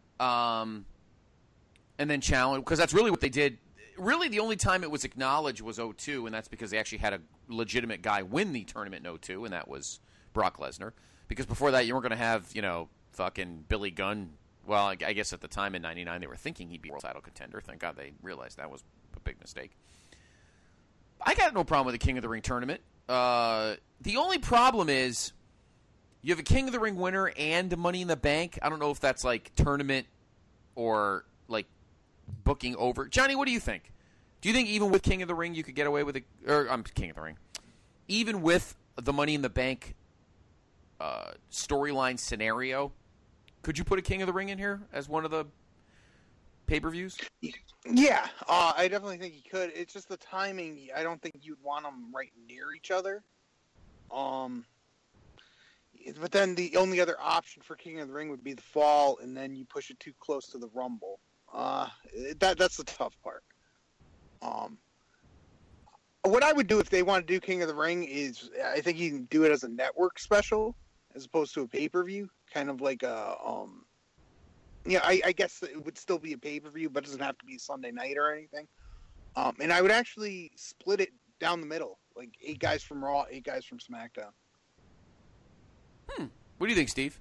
And then challenge, because that's really what they did. Really, the only time it was acknowledged was 2002, and that's because they actually had a legitimate guy win the tournament in 2002, and that was Brock Lesnar. Because before that, you weren't going to have, fucking Billy Gunn. Well, I guess at the time in '99, they were thinking he'd be a world title contender. Thank God they realized that was a big mistake. I got no problem with the King of the Ring tournament. The only problem is you have a King of the Ring winner and Money in the Bank. I don't know if that's like tournament or like booking over. Johnny, what do you think? Do you think even with King of the Ring you could get away with it? Or King of the Ring. Even with the Money in the Bank storyline scenario, could you put a King of the Ring in here as one of the pay-per-views? Yeah, I definitely think you could. It's just the timing. I don't think you'd want them right near each other. But then the only other option for King of the Ring would be the fall, and then you push it too close to the Rumble. That's the tough part. What I would do if they want to do King of the Ring is, I think you can do it as a network special as opposed to a pay-per-view, kind of like a I guess it would still be a pay-per-view, but it doesn't have to be Sunday night or anything. And I would actually split it down the middle, like 8 guys from Raw, 8 guys from SmackDown. What do you think, Steve?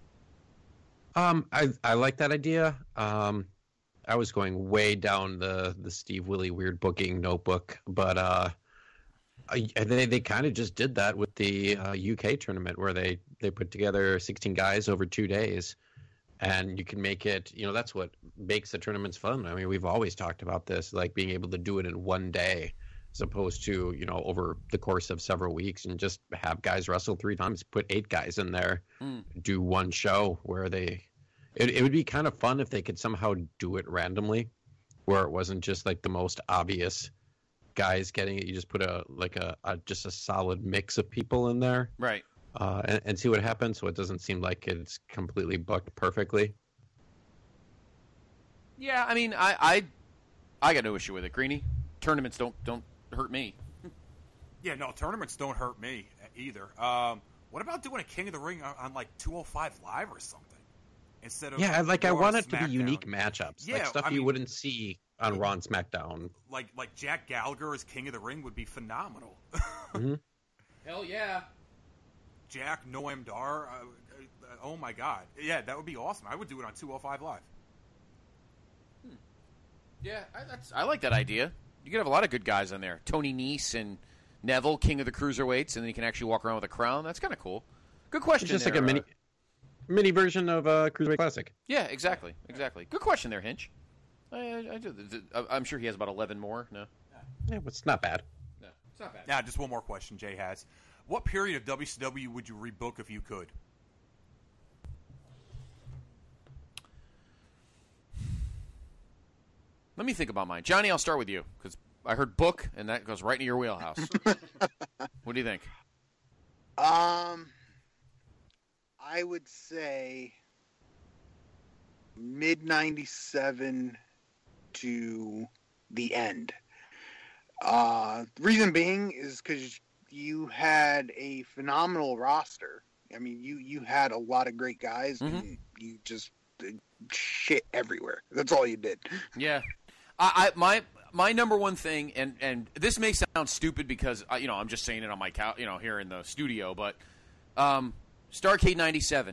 I like that idea. I was going way down the Steve Willie weird booking notebook, but they kind of just did that with the UK tournament where they put together 16 guys over 2 days, and you can make it. That's what makes the tournaments fun. I mean, we've always talked about this, like being able to do it in one day, as opposed to over the course of several weeks, and just have guys wrestle 3 times, put 8 guys in there, do one show where it would be kind of fun if they could somehow do it randomly, where it wasn't just like the most obvious guys getting it. You just put just a solid mix of people in there, right? And see what happens. So it doesn't seem like it's completely booked perfectly. Yeah, I mean, I got no issue with it. Greeny, tournaments don't hurt me. Yeah, no, tournaments don't hurt me either. What about doing a King of the Ring on like 205 Live or something? Instead of I want it to be SmackDown. Unique matchups, Yeah, like stuff you wouldn't see on Raw and SmackDown. Like Jack Gallagher as King of the Ring would be phenomenal. Mm-hmm. Hell yeah, Jack Noam Dar. Oh my God, yeah, that would be awesome. I would do it on 205 Live. Yeah, I like that idea. You could have a lot of good guys on there. Tony Nese and Neville, King of the Cruiserweights, and then you can actually walk around with a crown. That's kind of cool. Good question. It's just there, like a mini version of Cruiserweight Classic. Yeah, exactly. Good question there, Hinch. I'm sure he has about 11 more. No? Yeah, but it's not bad. No, it's not bad. Now, just one more question Jay has. What period of WCW would you rebook if you could? Let me think about mine. Johnny, I'll start with you, because I heard book, and that goes right into your wheelhouse. What do you think? I would say mid-97 to the end. Reason being is because you had a phenomenal roster. I mean, you had a lot of great guys, and you just did shit everywhere. That's all you did. Yeah. My number one thing, and this may sound stupid because I'm just saying it on my couch, here in the studio, but Starrcade '97,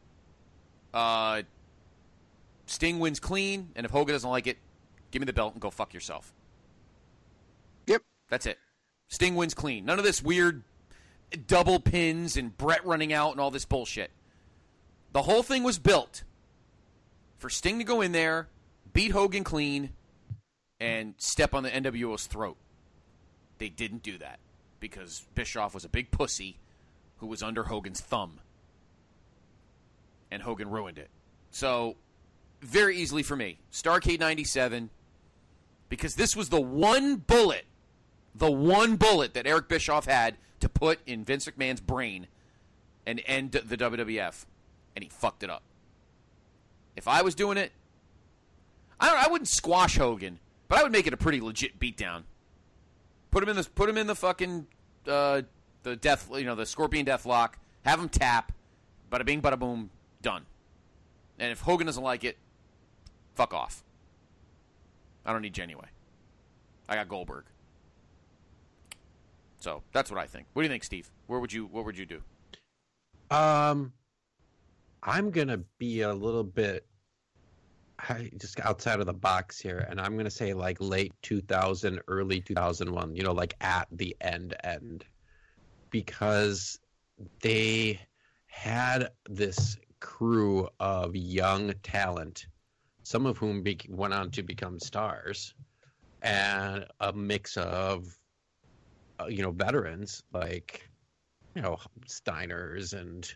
Sting wins clean, and if Hogan doesn't like it, give me the belt and go fuck yourself. Yep, that's it. Sting wins clean. None of this weird double pins and Brett running out and all this bullshit. The whole thing was built for Sting to go in there, beat Hogan clean, and step on the NWO's throat. They didn't do that because Bischoff was a big pussy who was under Hogan's thumb. And Hogan ruined it. So, very easily for me, Starrcade '97, because this was the one bullet that Eric Bischoff had to put in Vince McMahon's brain and end the WWF, and he fucked it up. If I was doing it, I wouldn't squash Hogan, but I would make it a pretty legit beatdown. Put him in the fucking the death, the Scorpion Deathlock. Have him tap. Bada bing, bada boom, done. And if Hogan doesn't like it, fuck off. I don't need you anyway. I got Goldberg. So that's what I think. What do you think, Steve? What would you do? I'm gonna be a little bit just outside of the box here, and I'm gonna say like late 2000, early 2001. Like at the end, because they had this crew of young talent, some of whom went on to become stars, and a mix of veterans like Steiners and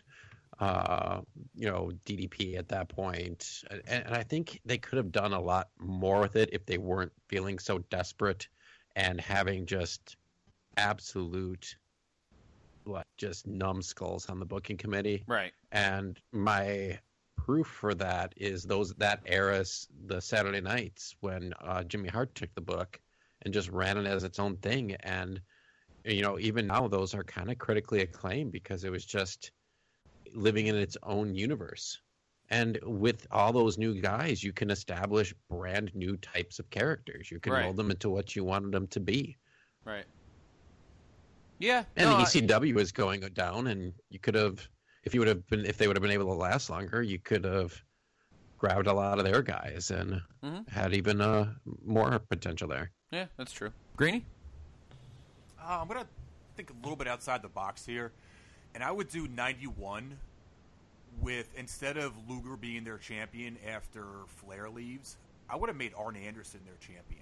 DDP at that point. And I think they could have done a lot more with it if they weren't feeling so desperate and having just absolute just numbskulls on the booking committee. Right. And my proof for that is that era's the Saturday nights when Jimmy Hart took the book and just ran it as its own thing. And even now those are kind of critically acclaimed because it was just living in its own universe. And with all those new guys, you can establish brand new types of characters. You can mold them into what you wanted them to be. Right. Yeah. And the ECW is going down, and you could have, if they would have been able to last longer, you could have grabbed a lot of their guys and had even more potential there. Yeah, that's true. Greeny? I'm going to think a little bit outside the box here, and I would do 91 with, instead of Luger being their champion after Flair leaves, I would have made Arn Anderson their champion.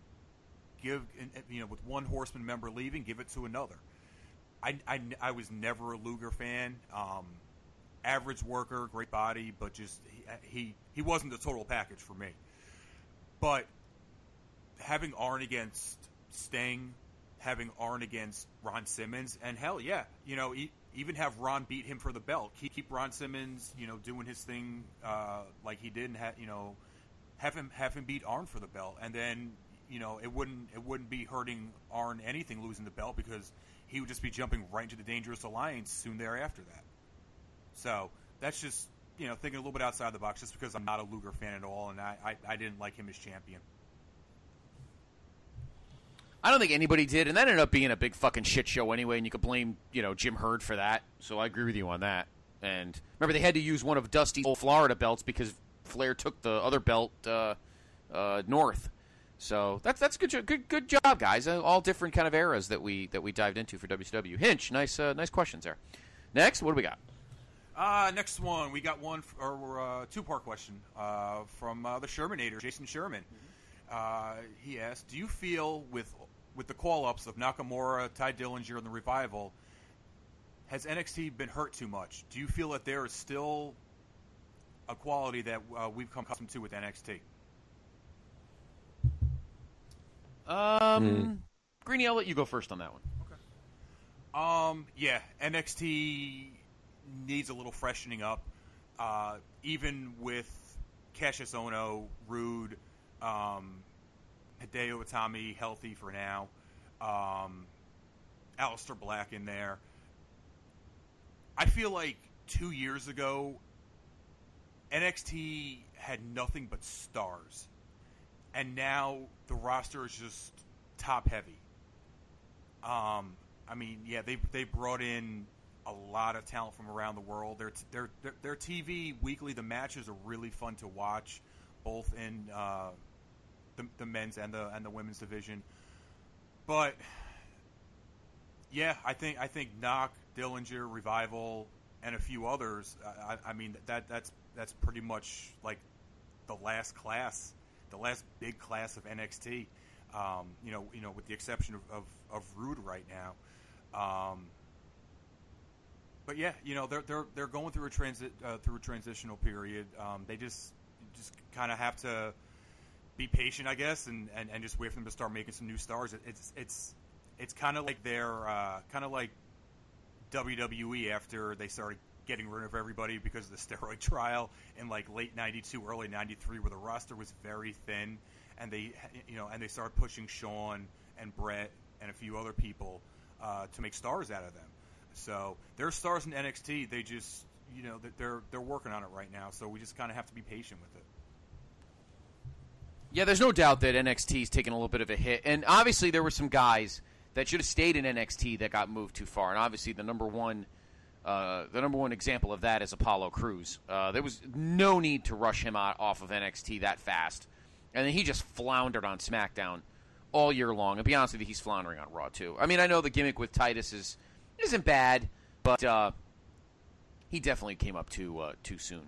With one Horseman member leaving, give it to another. I was never a Luger fan. Average worker, great body, but just he wasn't the total package for me. But having Arn against Sting, having Arn against Ron Simmons, and hell yeah, even have Ron beat him for the belt. Keep Ron Simmons, doing his thing like he did, and have him beat Arn for the belt, and then it wouldn't be hurting Arn anything losing the belt because he would just be jumping right into the Dangerous Alliance soon thereafter that. So that's just thinking a little bit outside the box, just because I'm not a Luger fan at all, and I didn't like him as champion. I don't think anybody did, and that ended up being a big fucking shit show anyway, and you could blame, Jim Herd for that. So I agree with you on that. And remember, they had to use one of Dusty's old Florida belts because Flair took the other belt north. So that's good job, guys. All different kind of eras that we dived into for WCW. Hinch, nice questions there. Next, what do we got? Next one, we got one or two-part question from the Shermanator, Jason Sherman. He asked, do you feel with the call-ups of Nakamura, Ty Dillinger, and the Revival, has NXT been hurt too much? Do you feel that there is still a quality that we've come accustomed to with NXT? Greeny, I'll let you go first on that one. Okay. Yeah, NXT needs a little freshening up. Even with Cassius Ohno, Rude, Hideo Itami healthy for now. Aleister Black in there. I feel like 2 years ago, NXT had nothing but stars. And now the roster is just top heavy. I mean, yeah, they brought in a lot of talent from around the world. Their TV weekly, the matches are really fun to watch, both in the men's and the women's division. But yeah, I think Knock, Dillinger, Revival, and a few others. I mean that's pretty much like the last big class of NXT. You know, with the exception of Rude right now. But yeah, you know, they're going through a transitional period. They just kind of have to be patient, I guess, and just wait for them to start making some new stars. It's kind of like kind of like WWE after they started getting rid of everybody because of the steroid trial in like late '92, early '93, where the roster was very thin, and they started pushing Shawn and Brett and a few other people to make stars out of them. So they're stars in NXT. They just, you know, they're working on it right now. So we just kind of have to be patient with it. Yeah, there's no doubt that NXT's taken a little bit of a hit, and obviously there were some guys that should have stayed in NXT that got moved too far. And obviously the number one example of that is Apollo Crews. There was no need to rush him off of NXT that fast, and then he just floundered on SmackDown all year long. And to be honest with you, he's floundering on Raw too. I mean, I know the gimmick with Titus isn't bad, but he definitely came up too soon.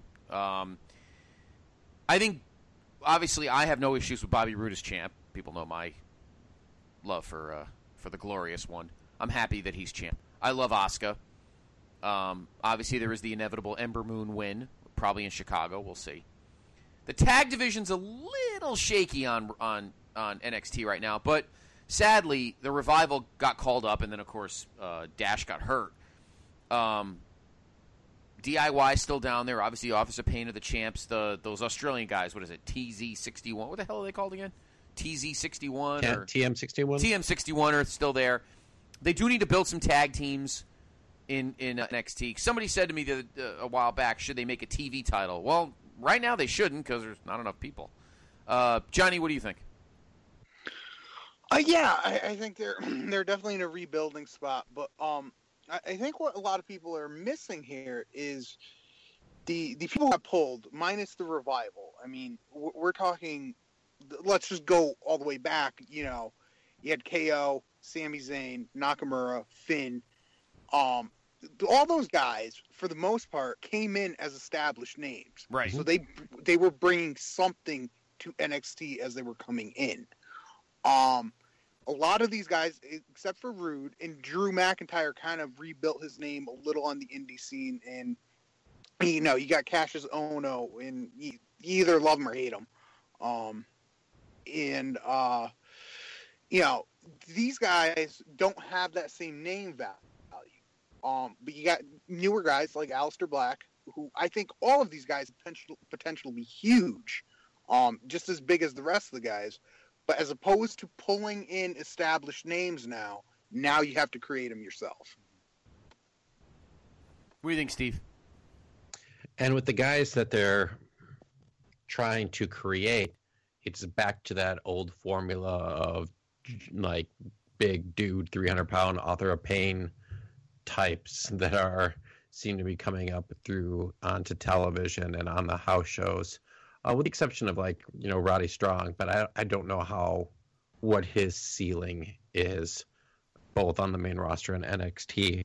I think, obviously, I have no issues with Bobby Roode as champ. People know my love for the glorious one. I'm happy that he's champ. I love Asuka. Obviously, there is the inevitable Ember Moon win, probably in Chicago. We'll see. The tag division's a little shaky on NXT right now, but sadly, the Revival got called up, and then, of course, Dash got hurt. DIY still down there. Obviously, Office of Pain of the Champs. Those Australian guys, what is it, TZ61? What the hell are they called again? TZ61? Yeah, or TM61? TM61 are still there. They do need to build some tag teams in NXT. Somebody said to me a while back, should they make a TV title? Well, right now they shouldn't because there's not enough people. Johnny, what do you think? Yeah, I think they're definitely in a rebuilding spot, but I think what a lot of people are missing here is the people that pulled, minus the Revival. I mean, we're talking. Let's just go all the way back. You know, you had KO, Sami Zayn, Nakamura, Finn. All those guys, for the most part, came in as established names. Right. So they were bringing something to NXT as they were coming in. A lot of these guys, except for Rude, and Drew McIntyre kind of rebuilt his name a little on the indie scene. And, you know, you got Cassius Ohno, and you either love him or hate him. You know, these guys don't have that same name value. But you got newer guys like Aleister Black, who I think all of these guys potentially be huge, just as big as the rest of the guys. But as opposed to pulling in established names now you have to create them yourself. What do you think, Steve? And with the guys that they're trying to create, it's back to that old formula of like big dude, 300-pound Author of Pain types that seem to be coming up onto television and on the house shows. With the exception of, like, you know, Roddy Strong, but I don't know what his ceiling is, both on the main roster and NXT.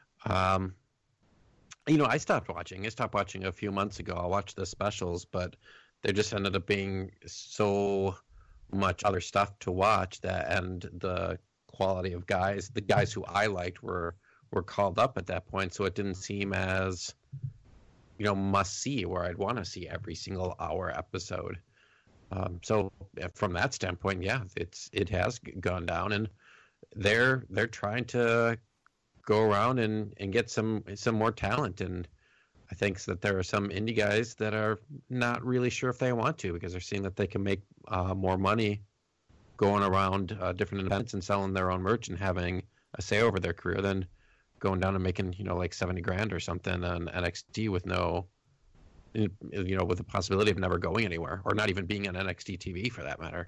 You know, I stopped watching a few months ago. I watched the specials, but there just ended up being so much other stuff to watch and the quality of the guys who I liked were called up at that point, so it didn't seem as, you know, must see where I'd want to see every single hour episode. So from that standpoint, yeah, it has gone down, and they're trying to go around and get some more talent. And I think that there are some indie guys that are not really sure if they want to, because they're seeing that they can make more money going around different events and selling their own merch and having a say over their career than going down and making, like $70,000 or something on NXT with no, with the possibility of never going anywhere or not even being on NXT TV for that matter.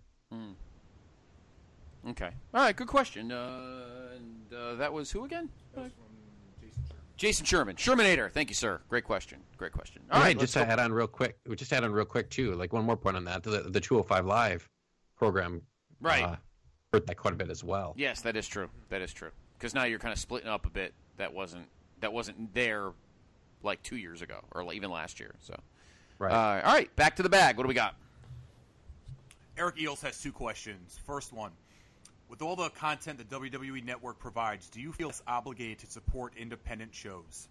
Okay. All right. Good question. And that was who again? Jason Sherman. Shermanator. Thank you, sir. Great question. All right. Just to add on real quick too. Like one more point on that. The 205 Live program, right? Hurt that quite a bit as well. Yes, that is true. Because now you're kind of splitting up a bit. That wasn't there like 2 years ago or even last year. So, right. All right. Back to the bag. What do we got? Eric Eels has 2 questions. First one. With all the content the WWE Network provides, do you feel it's obligated to support independent shows?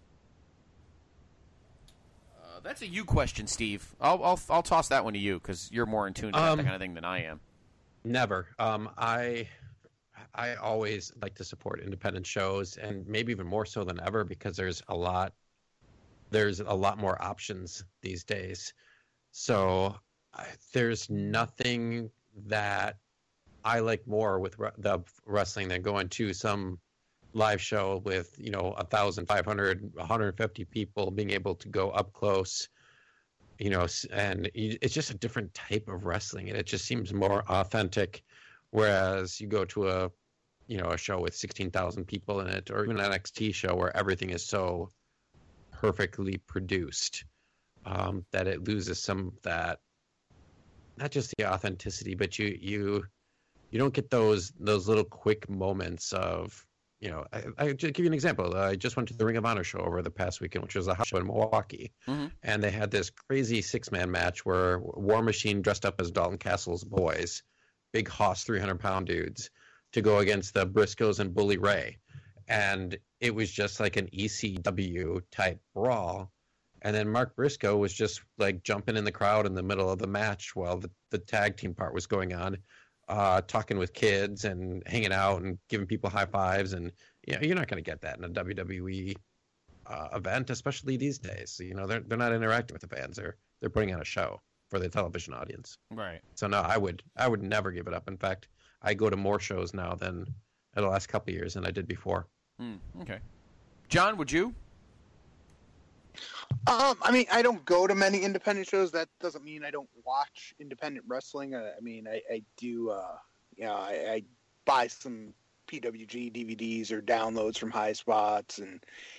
That's a you question, Steve. I'll toss that one to you because you're more in tune to that kind of thing than I am. Never. I always like to support independent shows, and maybe even more so than ever because there's a lot more options these days. So there's nothing that I like more with the wrestling than going to some live show with 1,500, 150 people, being able to go up close, and it's just a different type of wrestling, and it just seems more authentic. Whereas you go to a show with 16,000 people in it, or even an NXT show where everything is so perfectly produced that it loses some of that, not just the authenticity, but you don't get those little quick moments of, I just give you an example. I just went to the Ring of Honor show over the past weekend, which was a house show in Milwaukee. Mm-hmm. And they had this crazy 6-man match where War Machine dressed up as Dalton Castle's boys, big Hoss 300-pound dudes, to go against the Briscoes and Bully Ray. And it was just like an ECW type brawl. And then Mark Briscoe was just like jumping in the crowd in the middle of the match while the tag team part was going on. Talking with kids and hanging out and giving people high fives, and you're not going to get that in a WWE event, especially these days. They're not interacting with the fans; they're putting on a show for the television audience. Right. So no, I would never give it up. In fact, I go to more shows now than in the last couple of years than I did before. Okay, John, would you? I don't go to many independent shows. That doesn't mean I don't watch independent wrestling. I do. I buy some PWG DVDs or downloads from High Spots, and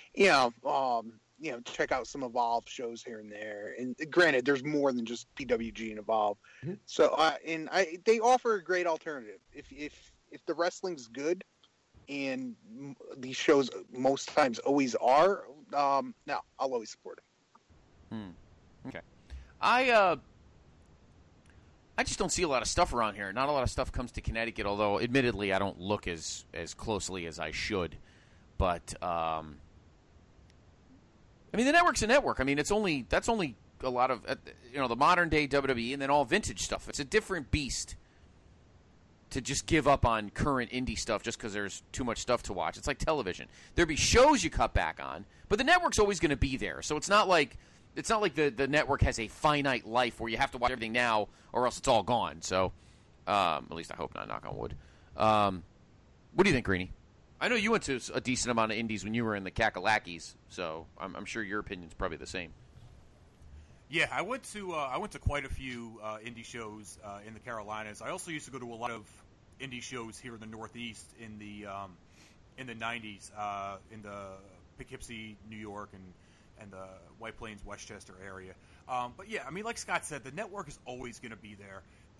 check out some Evolve shows here and there. And granted, there's more than just PWG and Evolve. Mm-hmm. So, they offer a great alternative. If the wrestling's good, and these shows most times always are, I'll always support it. Okay. I just don't see a lot of stuff around here. Not a lot of stuff comes to Connecticut, although admittedly I don't look as closely as I should. But the network's a network. That's only a lot of the modern day WWE and then all vintage stuff. It's a different beast to just give up on current indie stuff just because there's too much stuff to watch. It's like television. There'd be shows you cut back on, but the network's always going to be there. So it's not like the network has a finite life where you have to watch everything now or else it's all gone. So at least I hope not, knock on wood. What do you think, Greenie? I know you went to a decent amount of indies when you were in the Kakalakis, so I'm sure your opinion's probably the same. Yeah, I went to quite a few indie shows in the Carolinas. I also used to go to a lot of indie shows here in the Northeast in the 90s, in the Poughkeepsie, New York, and the White Plains, Westchester area. But yeah, like Scott said, the network is always going to be there.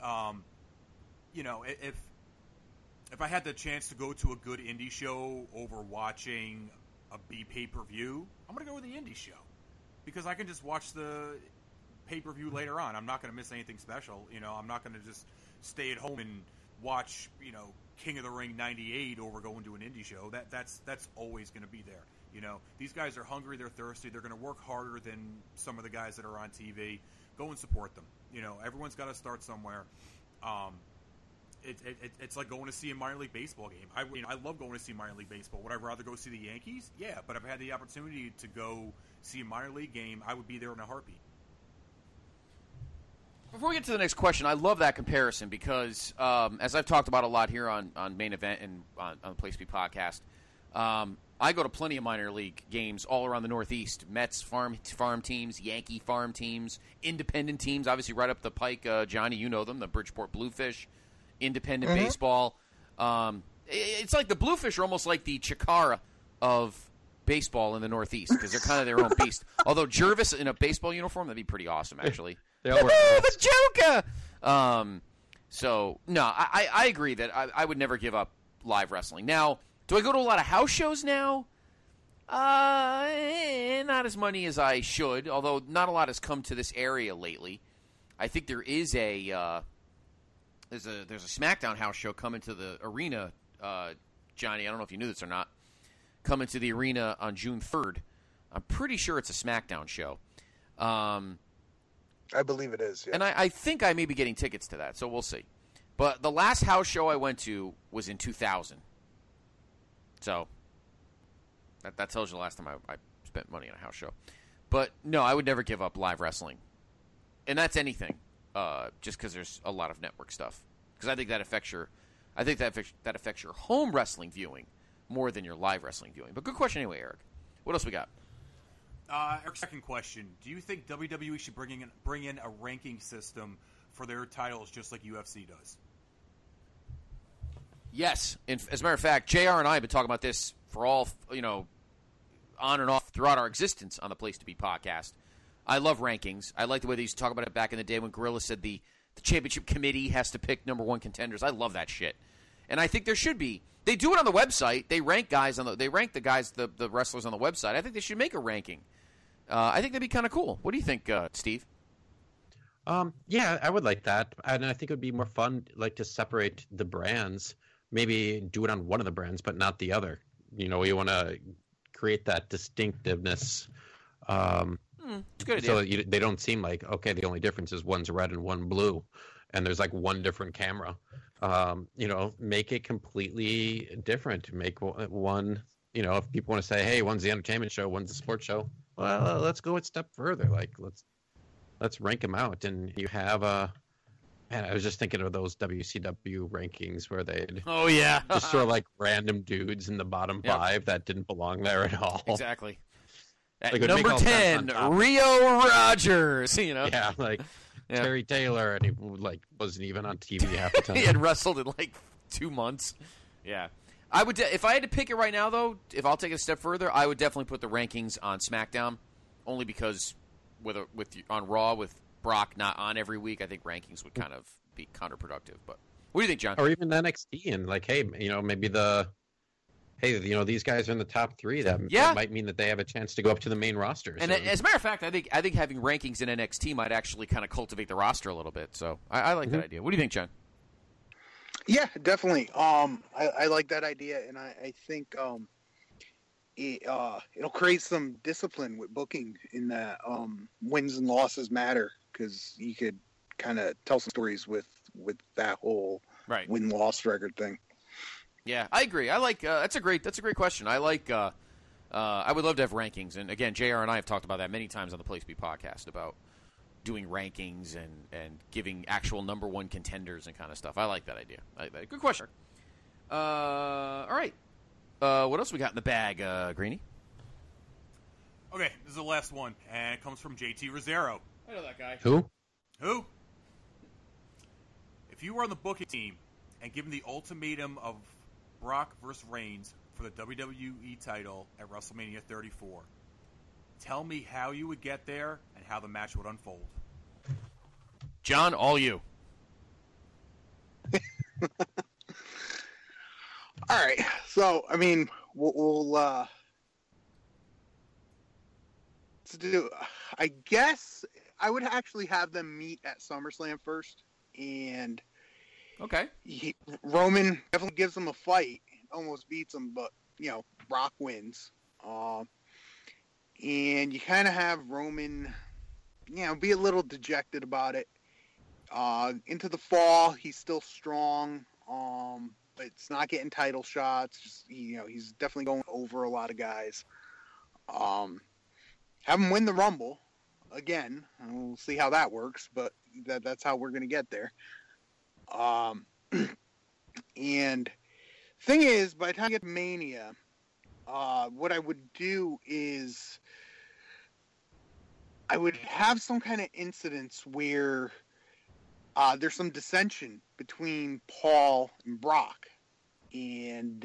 If I had the chance to go to a good indie show over watching a B pay-per-view, I'm going to go with the indie show because I can just watch the pay-per-view later on. I'm not going to miss anything special. I'm not going to just stay at home and watch, King of the Ring 98 over going to an indie show. That's always going to be there. These guys are hungry, they're thirsty, they're going to work harder than some of the guys that are on TV. Go and support them. Everyone's got to start somewhere. It's like going to see a minor league baseball game. I love going to see minor league baseball. Would I rather go see the Yankees? Yeah, but if I had the opportunity to go see a minor league game, I would be there in a heartbeat. Before we get to the next question, I love that comparison because, as I've talked about a lot here on Main Event and on the Place to Be podcast, I go to plenty of minor league games all around the Northeast. Mets farm teams, Yankee farm teams, independent teams, obviously right up the pike. Johnny, you know them, the Bridgeport Bluefish, independent baseball. It's like the Bluefish are almost like the Chikara of baseball in the Northeast because they're kind of their own beast. Although Jervis in a baseball uniform, that'd be pretty awesome, actually. The Joker! So, no, I agree that I would never give up live wrestling. Now, do I go to a lot of house shows now? Not as many as I should, although not a lot has come to this area lately. I think there is there's a SmackDown house show coming to the arena, Johnny. I don't know if you knew this or not. Coming to the arena on June 3rd. I'm pretty sure it's a SmackDown show. I believe it is, yeah. And I think I may be getting tickets to that, so we'll see. But the last house show I went to was in 2000. So that tells you the last time I spent money on a house show. But, no, I would never give up live wrestling. And that's anything, just because there's a lot of network stuff. Because I think that affects your home wrestling viewing more than your live wrestling viewing. But good question anyway, Eric. What else we got? Eric's second question: do you think WWE should bring in a ranking system for their titles, just like UFC does? Yes. As a matter of fact, JR and I have been talking about this for all, on and off throughout our existence on the Place to Be podcast. I love rankings. I like the way they used to talk about it back in the day when Gorilla said the championship committee has to pick number one contenders. I love that shit. And I think there should be. They do it on the website. They rank guys the wrestlers on the website. I think they should make a ranking. I think that'd be kind of cool. What do you think, Steve? Yeah, I would like that, and I think it would be more fun, like, to separate the brands. Maybe do it on one of the brands, but not the other. You want to create that distinctiveness. It's a good idea. So that they don't seem like, okay, the only difference is one's red and one blue, and there's like one different camera. Make it completely different. Make one. If people want to say, hey, one's the entertainment show, one's the sports show. Well, let's go a step further. Like, let's rank them out, and you have Man, I was just thinking of those WCW rankings where they'd just sort of like random dudes in the bottom five that didn't belong there at all. Exactly. Like, number 10, Rio Rogers. Yeah, like Terry Taylor, and he wasn't even on TV half the time. He had wrestled in 2 months. Yeah. I would if I had to pick it right now, though, if I'll take it a step further, I would definitely put the rankings on SmackDown, only because on Raw with Brock not on every week, I think rankings would kind of be counterproductive. But what do you think, John? Or even NXT, and maybe these guys are in the top 3. That might mean that they have a chance to go up to the main roster. And as a matter of fact, I think having rankings in NXT might actually kind of cultivate the roster a little bit. So I like that idea. What do you think, John? Yeah, definitely. I like that idea, and I think it'll create some discipline with booking in that wins and losses matter, because you could kind of tell some stories with that whole win-loss record thing. Yeah, I agree. I like that's a great question. I like I would love to have rankings, and again, JR and I have talked about that many times on the Place to Be podcast about doing rankings and giving actual number one contenders and kind of stuff. I like that idea. Good question. All right. What else we got in the bag, Greeny? Okay, this is the last one, and it comes from JT Rosero. I know that guy. Who? If you were on the booking team and given the ultimatum of Brock versus Reigns for the WWE title at WrestleMania 34, tell me how you would get there and how the match would unfold. John, all you. All right. So, I mean, we'll do. I guess I would actually have them meet at SummerSlam first, and Roman definitely gives him a fight, almost beats him, but Brock wins. And you kind of have Roman, be a little dejected about it. Into the fall, he's still strong, but it's not getting title shots. Just, he's definitely going over a lot of guys. Have him win the Rumble, again. We'll see how that works, but that's how we're going to get there. And thing is, by the time I get to Mania, what I would do is I would have some kind of incidents where there's some dissension between Paul and Brock. And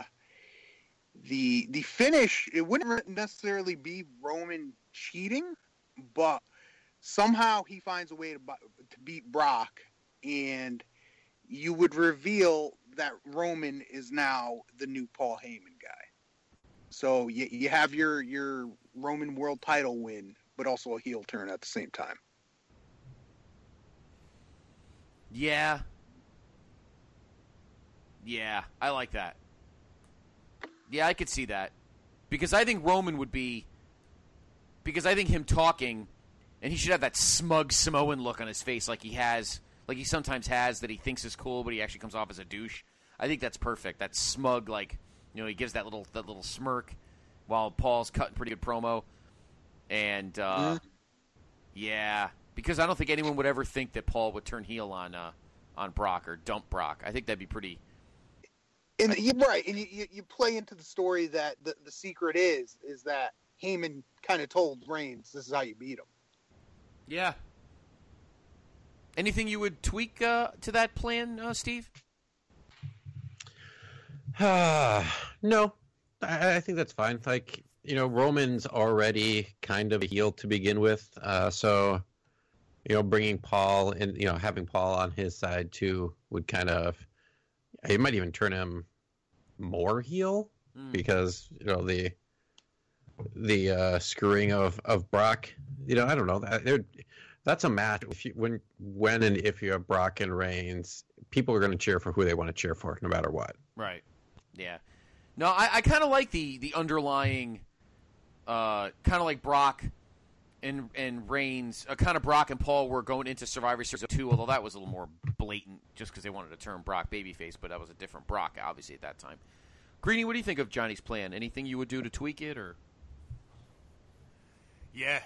the finish, it wouldn't necessarily be Roman cheating, but somehow he finds a way to beat Brock, and you would reveal that Roman is now the new Paul Heyman guy. So you have your Roman world title win, but also a heel turn at the same time. Yeah, I like that. Yeah, I could see that. Because I think Roman would be... Because I think him talking, and he should have that smug Samoan look on his face like he sometimes has, that he thinks is cool, but he actually comes off as a douche. I think that's perfect. That smug, like, he gives that little smirk while Paul's cutting pretty good promo. And, yeah, because I don't think anyone would ever think that Paul would turn heel on Brock or dump Brock. I think that'd be pretty... And you're right, and you play into the story that the secret is that Heyman kind of told Reigns, this is how you beat him. Yeah. Anything you would tweak to that plan, Steve? No. I think that's fine. Like, Roman's already kind of a heel to begin with, so, bringing Paul and, having Paul on his side, too, would kind of... It might even turn him more heel because the screwing of Brock. I don't know. That's a match. When and if you have Brock and Reigns, people are going to cheer for who they want to cheer for, no matter what. Right. Yeah. No, I kind of like the underlying, kind of like Brock and Reigns, kind of Brock and Paul were going into Survivor Series 2, although that was a little more blatant just because they wanted to turn Brock babyface, but that was a different Brock, obviously, at that time. Greeny, what do you think of Johnny's plan? Anything you would do to tweak it, or? Yeah,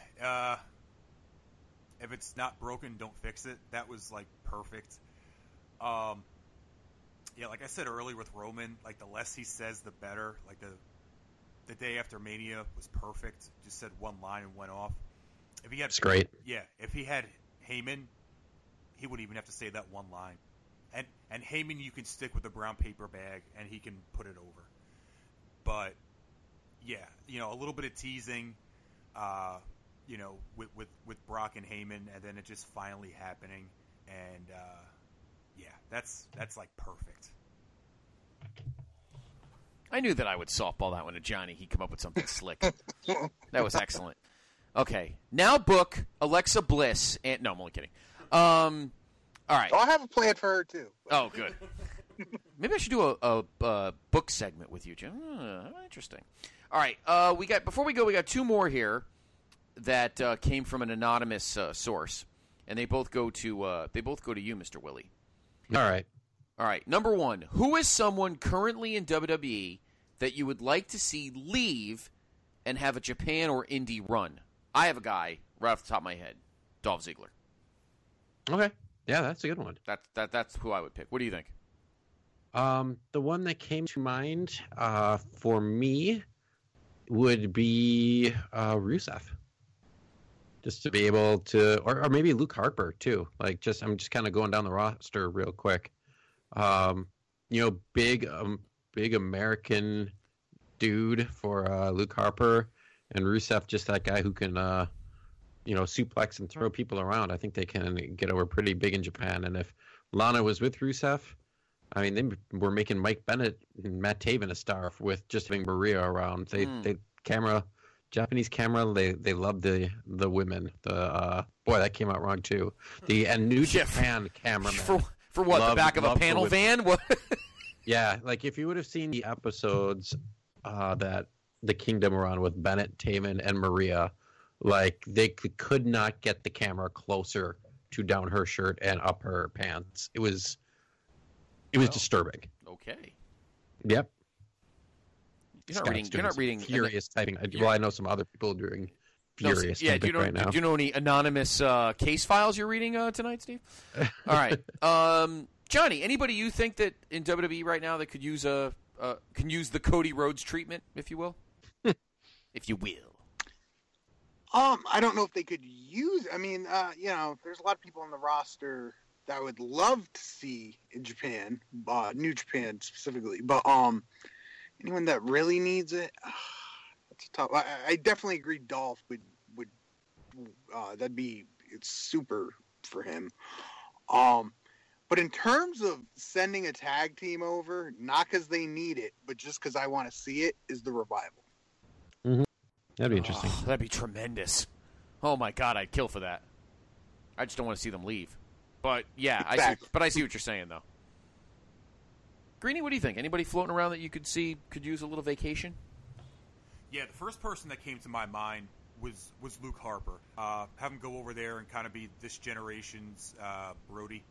if it's not broken, don't fix it. That was, perfect. Yeah, like I said earlier with Roman, the less he says, the better. The day after Mania was perfect. Just said one line and went off. If he had, it's great. Yeah, if he had Heyman, he wouldn't even have to say that one line. And Heyman, you can stick with the brown paper bag, and he can put it over. But yeah, a little bit of teasing, with Brock and Heyman, and then it just finally happening, and yeah, that's perfect. I knew that I would softball that one to Johnny. He'd come up with something slick. That was excellent. Okay, now book Alexa Bliss. And no, I'm only kidding. All right. I'll have a plan for her too. Oh, good. Maybe I should do a book segment with you, Jim. Interesting. All right. Before we go, we got two more here that came from an anonymous source, and they both go to you, Mr. Willie. All right. All right. Number one, who is someone currently in WWE that you would like to see leave and have a Japan or indie run? I have a guy right off the top of my head, Dolph Ziggler. Okay. Yeah, that's a good one. That's who I would pick. What do you think? The one that came to mind for me would be Rusev. Just to be able to, or maybe Luke Harper too. I'm just kind of going down the roster real quick. Big American dude for Luke Harper, and Rusev just that guy who can suplex and throw people around. I think they can get over pretty big in Japan. And if Lana was with Rusev, I mean, they were making Mike Bennett and Matt Taven a star with just having Maria around. Japanese camera, they love the women. Boy, that came out wrong too. And New Japan cameraman. For what? The back of a panel van? What? Yeah, if you would have seen the episodes that the Kingdom were on with Bennett, Taven, and Maria, they could not get the camera closer to down her shirt and up her pants. It was disturbing. Okay. Yep. You're not reading furious typing. Well, I know some other people doing furious right now. Do you know any anonymous case files you're reading tonight, Steve? All right. Johnny, anybody you think that in WWE right now that could use can use the Cody Rhodes treatment, if you will? If you will. I don't know if they could use. I mean, there's a lot of people on the roster that I would love to see in Japan, New Japan specifically. But anyone that really needs it, that's tough. I definitely agree. Dolph would it's super for him. But in terms of sending a tag team over, not because they need it, but just because I want to see it, is the Revival. Mm-hmm. That'd be interesting. Oh, that'd be tremendous. Oh my God, I'd kill for that. I just don't want to see them leave. But yeah, exactly. I see what you're saying though. Greeny, what do you think? Anybody floating around that you could see could use a little vacation? Yeah, the first person that came to my mind was Luke Harper. Have him go over there and kind of be this generation's Brody.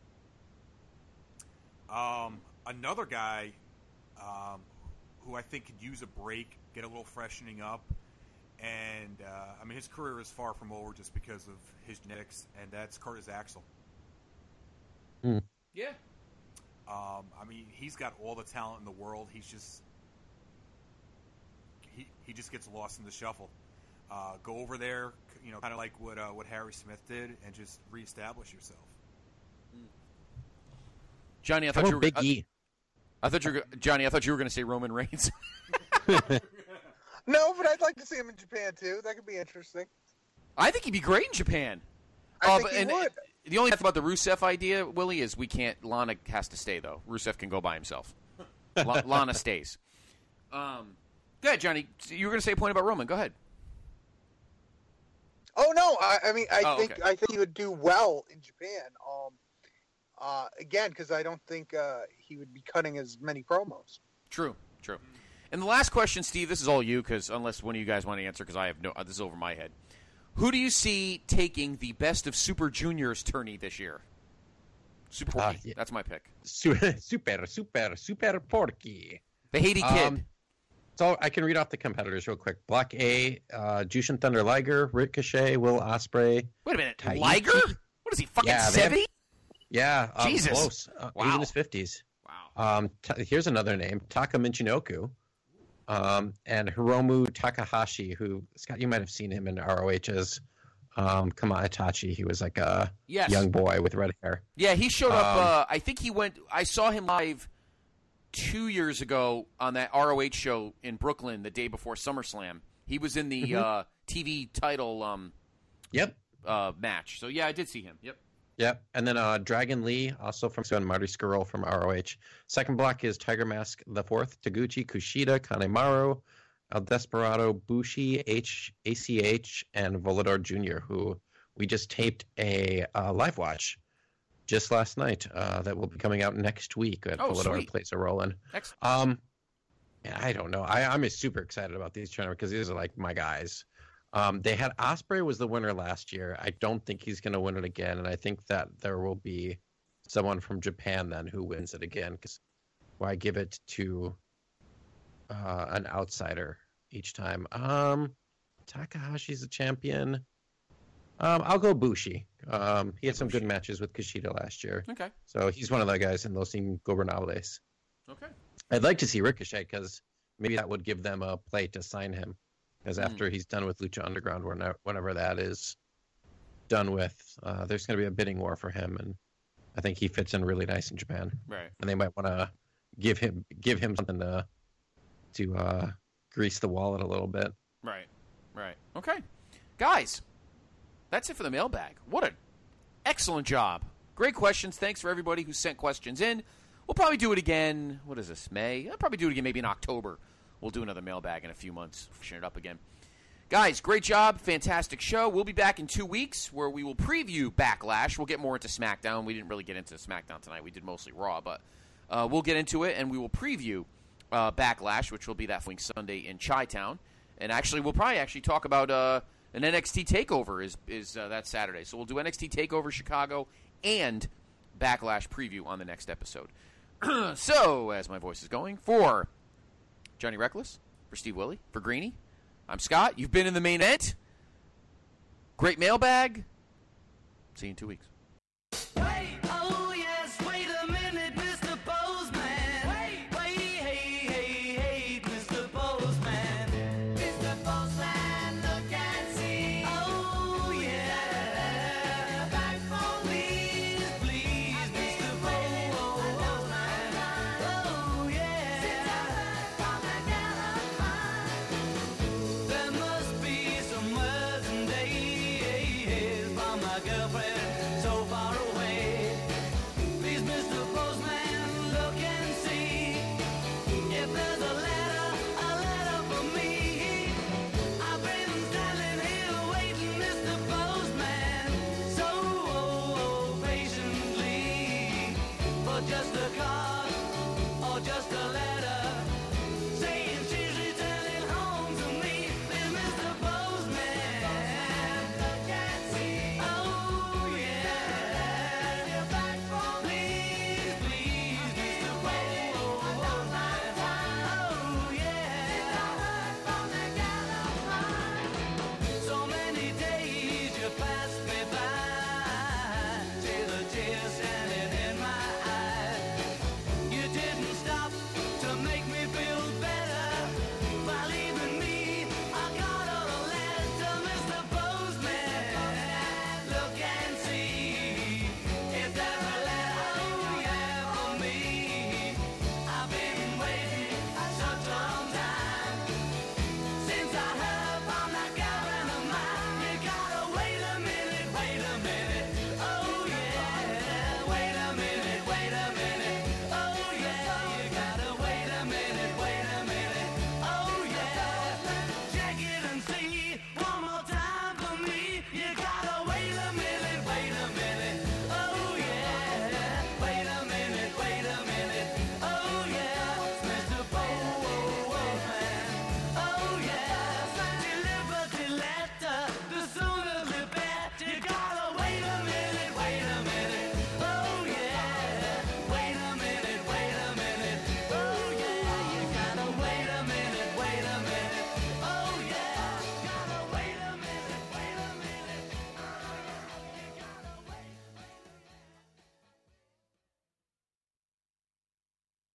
Another guy who I think could use a break, get a little freshening up, and his career is far from over just because of his genetics, and that's Curtis Axel. Mm. Yeah. He's got all the talent in the world. He's just he just gets lost in the shuffle. Go over there, kind of like what Harry Smith did, and just reestablish yourself. Johnny, I thought you were Big E. Johnny, I thought you were going to say Roman Reigns. No, but I'd like to see him in Japan too. That could be interesting. I think he'd be great in Japan. I think he would. The only thing about the Rusev idea, Willie, is Lana has to stay though. Rusev can go by himself. Lana stays. Go ahead, Johnny. You were going to say a point about Roman. Go ahead. Oh no, I think he would do well in Japan. Again, because I don't think he would be cutting as many promos. True. And the last question, Steve, this is all you, because unless one of you guys want to answer, because I have this is over my head. Who do you see taking the Best of Super Juniors tourney this year? Super Porky. Yeah. That's my pick. Super Porky. The Haiti Kid. So I can read off the competitors real quick. Block A, Jushin Thunder Liger, Ricochet, Will Ospreay. Wait a minute. Taiki. Liger? What is he, fucking 70? Yeah. Jesus. Close. Wow. He's in his 50s. Wow. Here's another name. Taka Michinoku. And Hiromu Takahashi, who, Scott, you might have seen him in ROH's Kama Itachi. He was like a young boy with red hair. Yeah, he showed up. I think I saw him live 2 years ago on that ROH show in Brooklyn the day before SummerSlam. He was in the TV title match. So, yeah, I did see him. Yep. And then Dragon Lee, also from Marty Scurll from ROH. Second block is Tiger Mask the Fourth, Taguchi, Kushida, Kanemaru, El Desperado, Bushi, ACH, and Volador Jr., who we just taped a live watch just last night that will be coming out next week. Volador plays a role in. Excellent. I don't know. I'm super excited about these tournaments because these are like my guys. They had Ospreay was the winner last year. I don't think he's going to win it again, and I think that there will be someone from Japan then who wins it again. Because why give it to an outsider each time? Takahashi's a champion. I'll go Bushi. He had some good matches with Kushida last year. Okay. So he's one of the guys in Los Ingobernables. Okay. I'd like to see Ricochet because maybe that would give them a play to sign him. Because after he's done with Lucha Underground, whenever that is done with, there's going to be a bidding war for him, and I think he fits in really nice in Japan. Right. And they might want to give him something to grease the wallet a little bit. Right. Okay, guys, that's it for the mailbag. What an excellent job! Great questions. Thanks for everybody who sent questions in. We'll probably do it again. What is this? May? I'll probably do it again maybe in October. We'll do another mailbag in a few months. Freshen it up again. Guys, great job. Fantastic show. We'll be back in 2 weeks where we will preview Backlash. We'll get more into SmackDown. We didn't really get into SmackDown tonight. We did mostly Raw, but we'll get into it, and we will preview Backlash, which will be that following Sunday in Chi-Town. And actually, we'll probably talk about an NXT TakeOver is that Saturday. So we'll do NXT TakeOver Chicago and Backlash preview on the next episode. So, as my voice is going, for Johnny Reckless, for Steve Willie, for Greeny, I'm Scott. You've been in the main event. Great mailbag. See you in 2 weeks. Hey!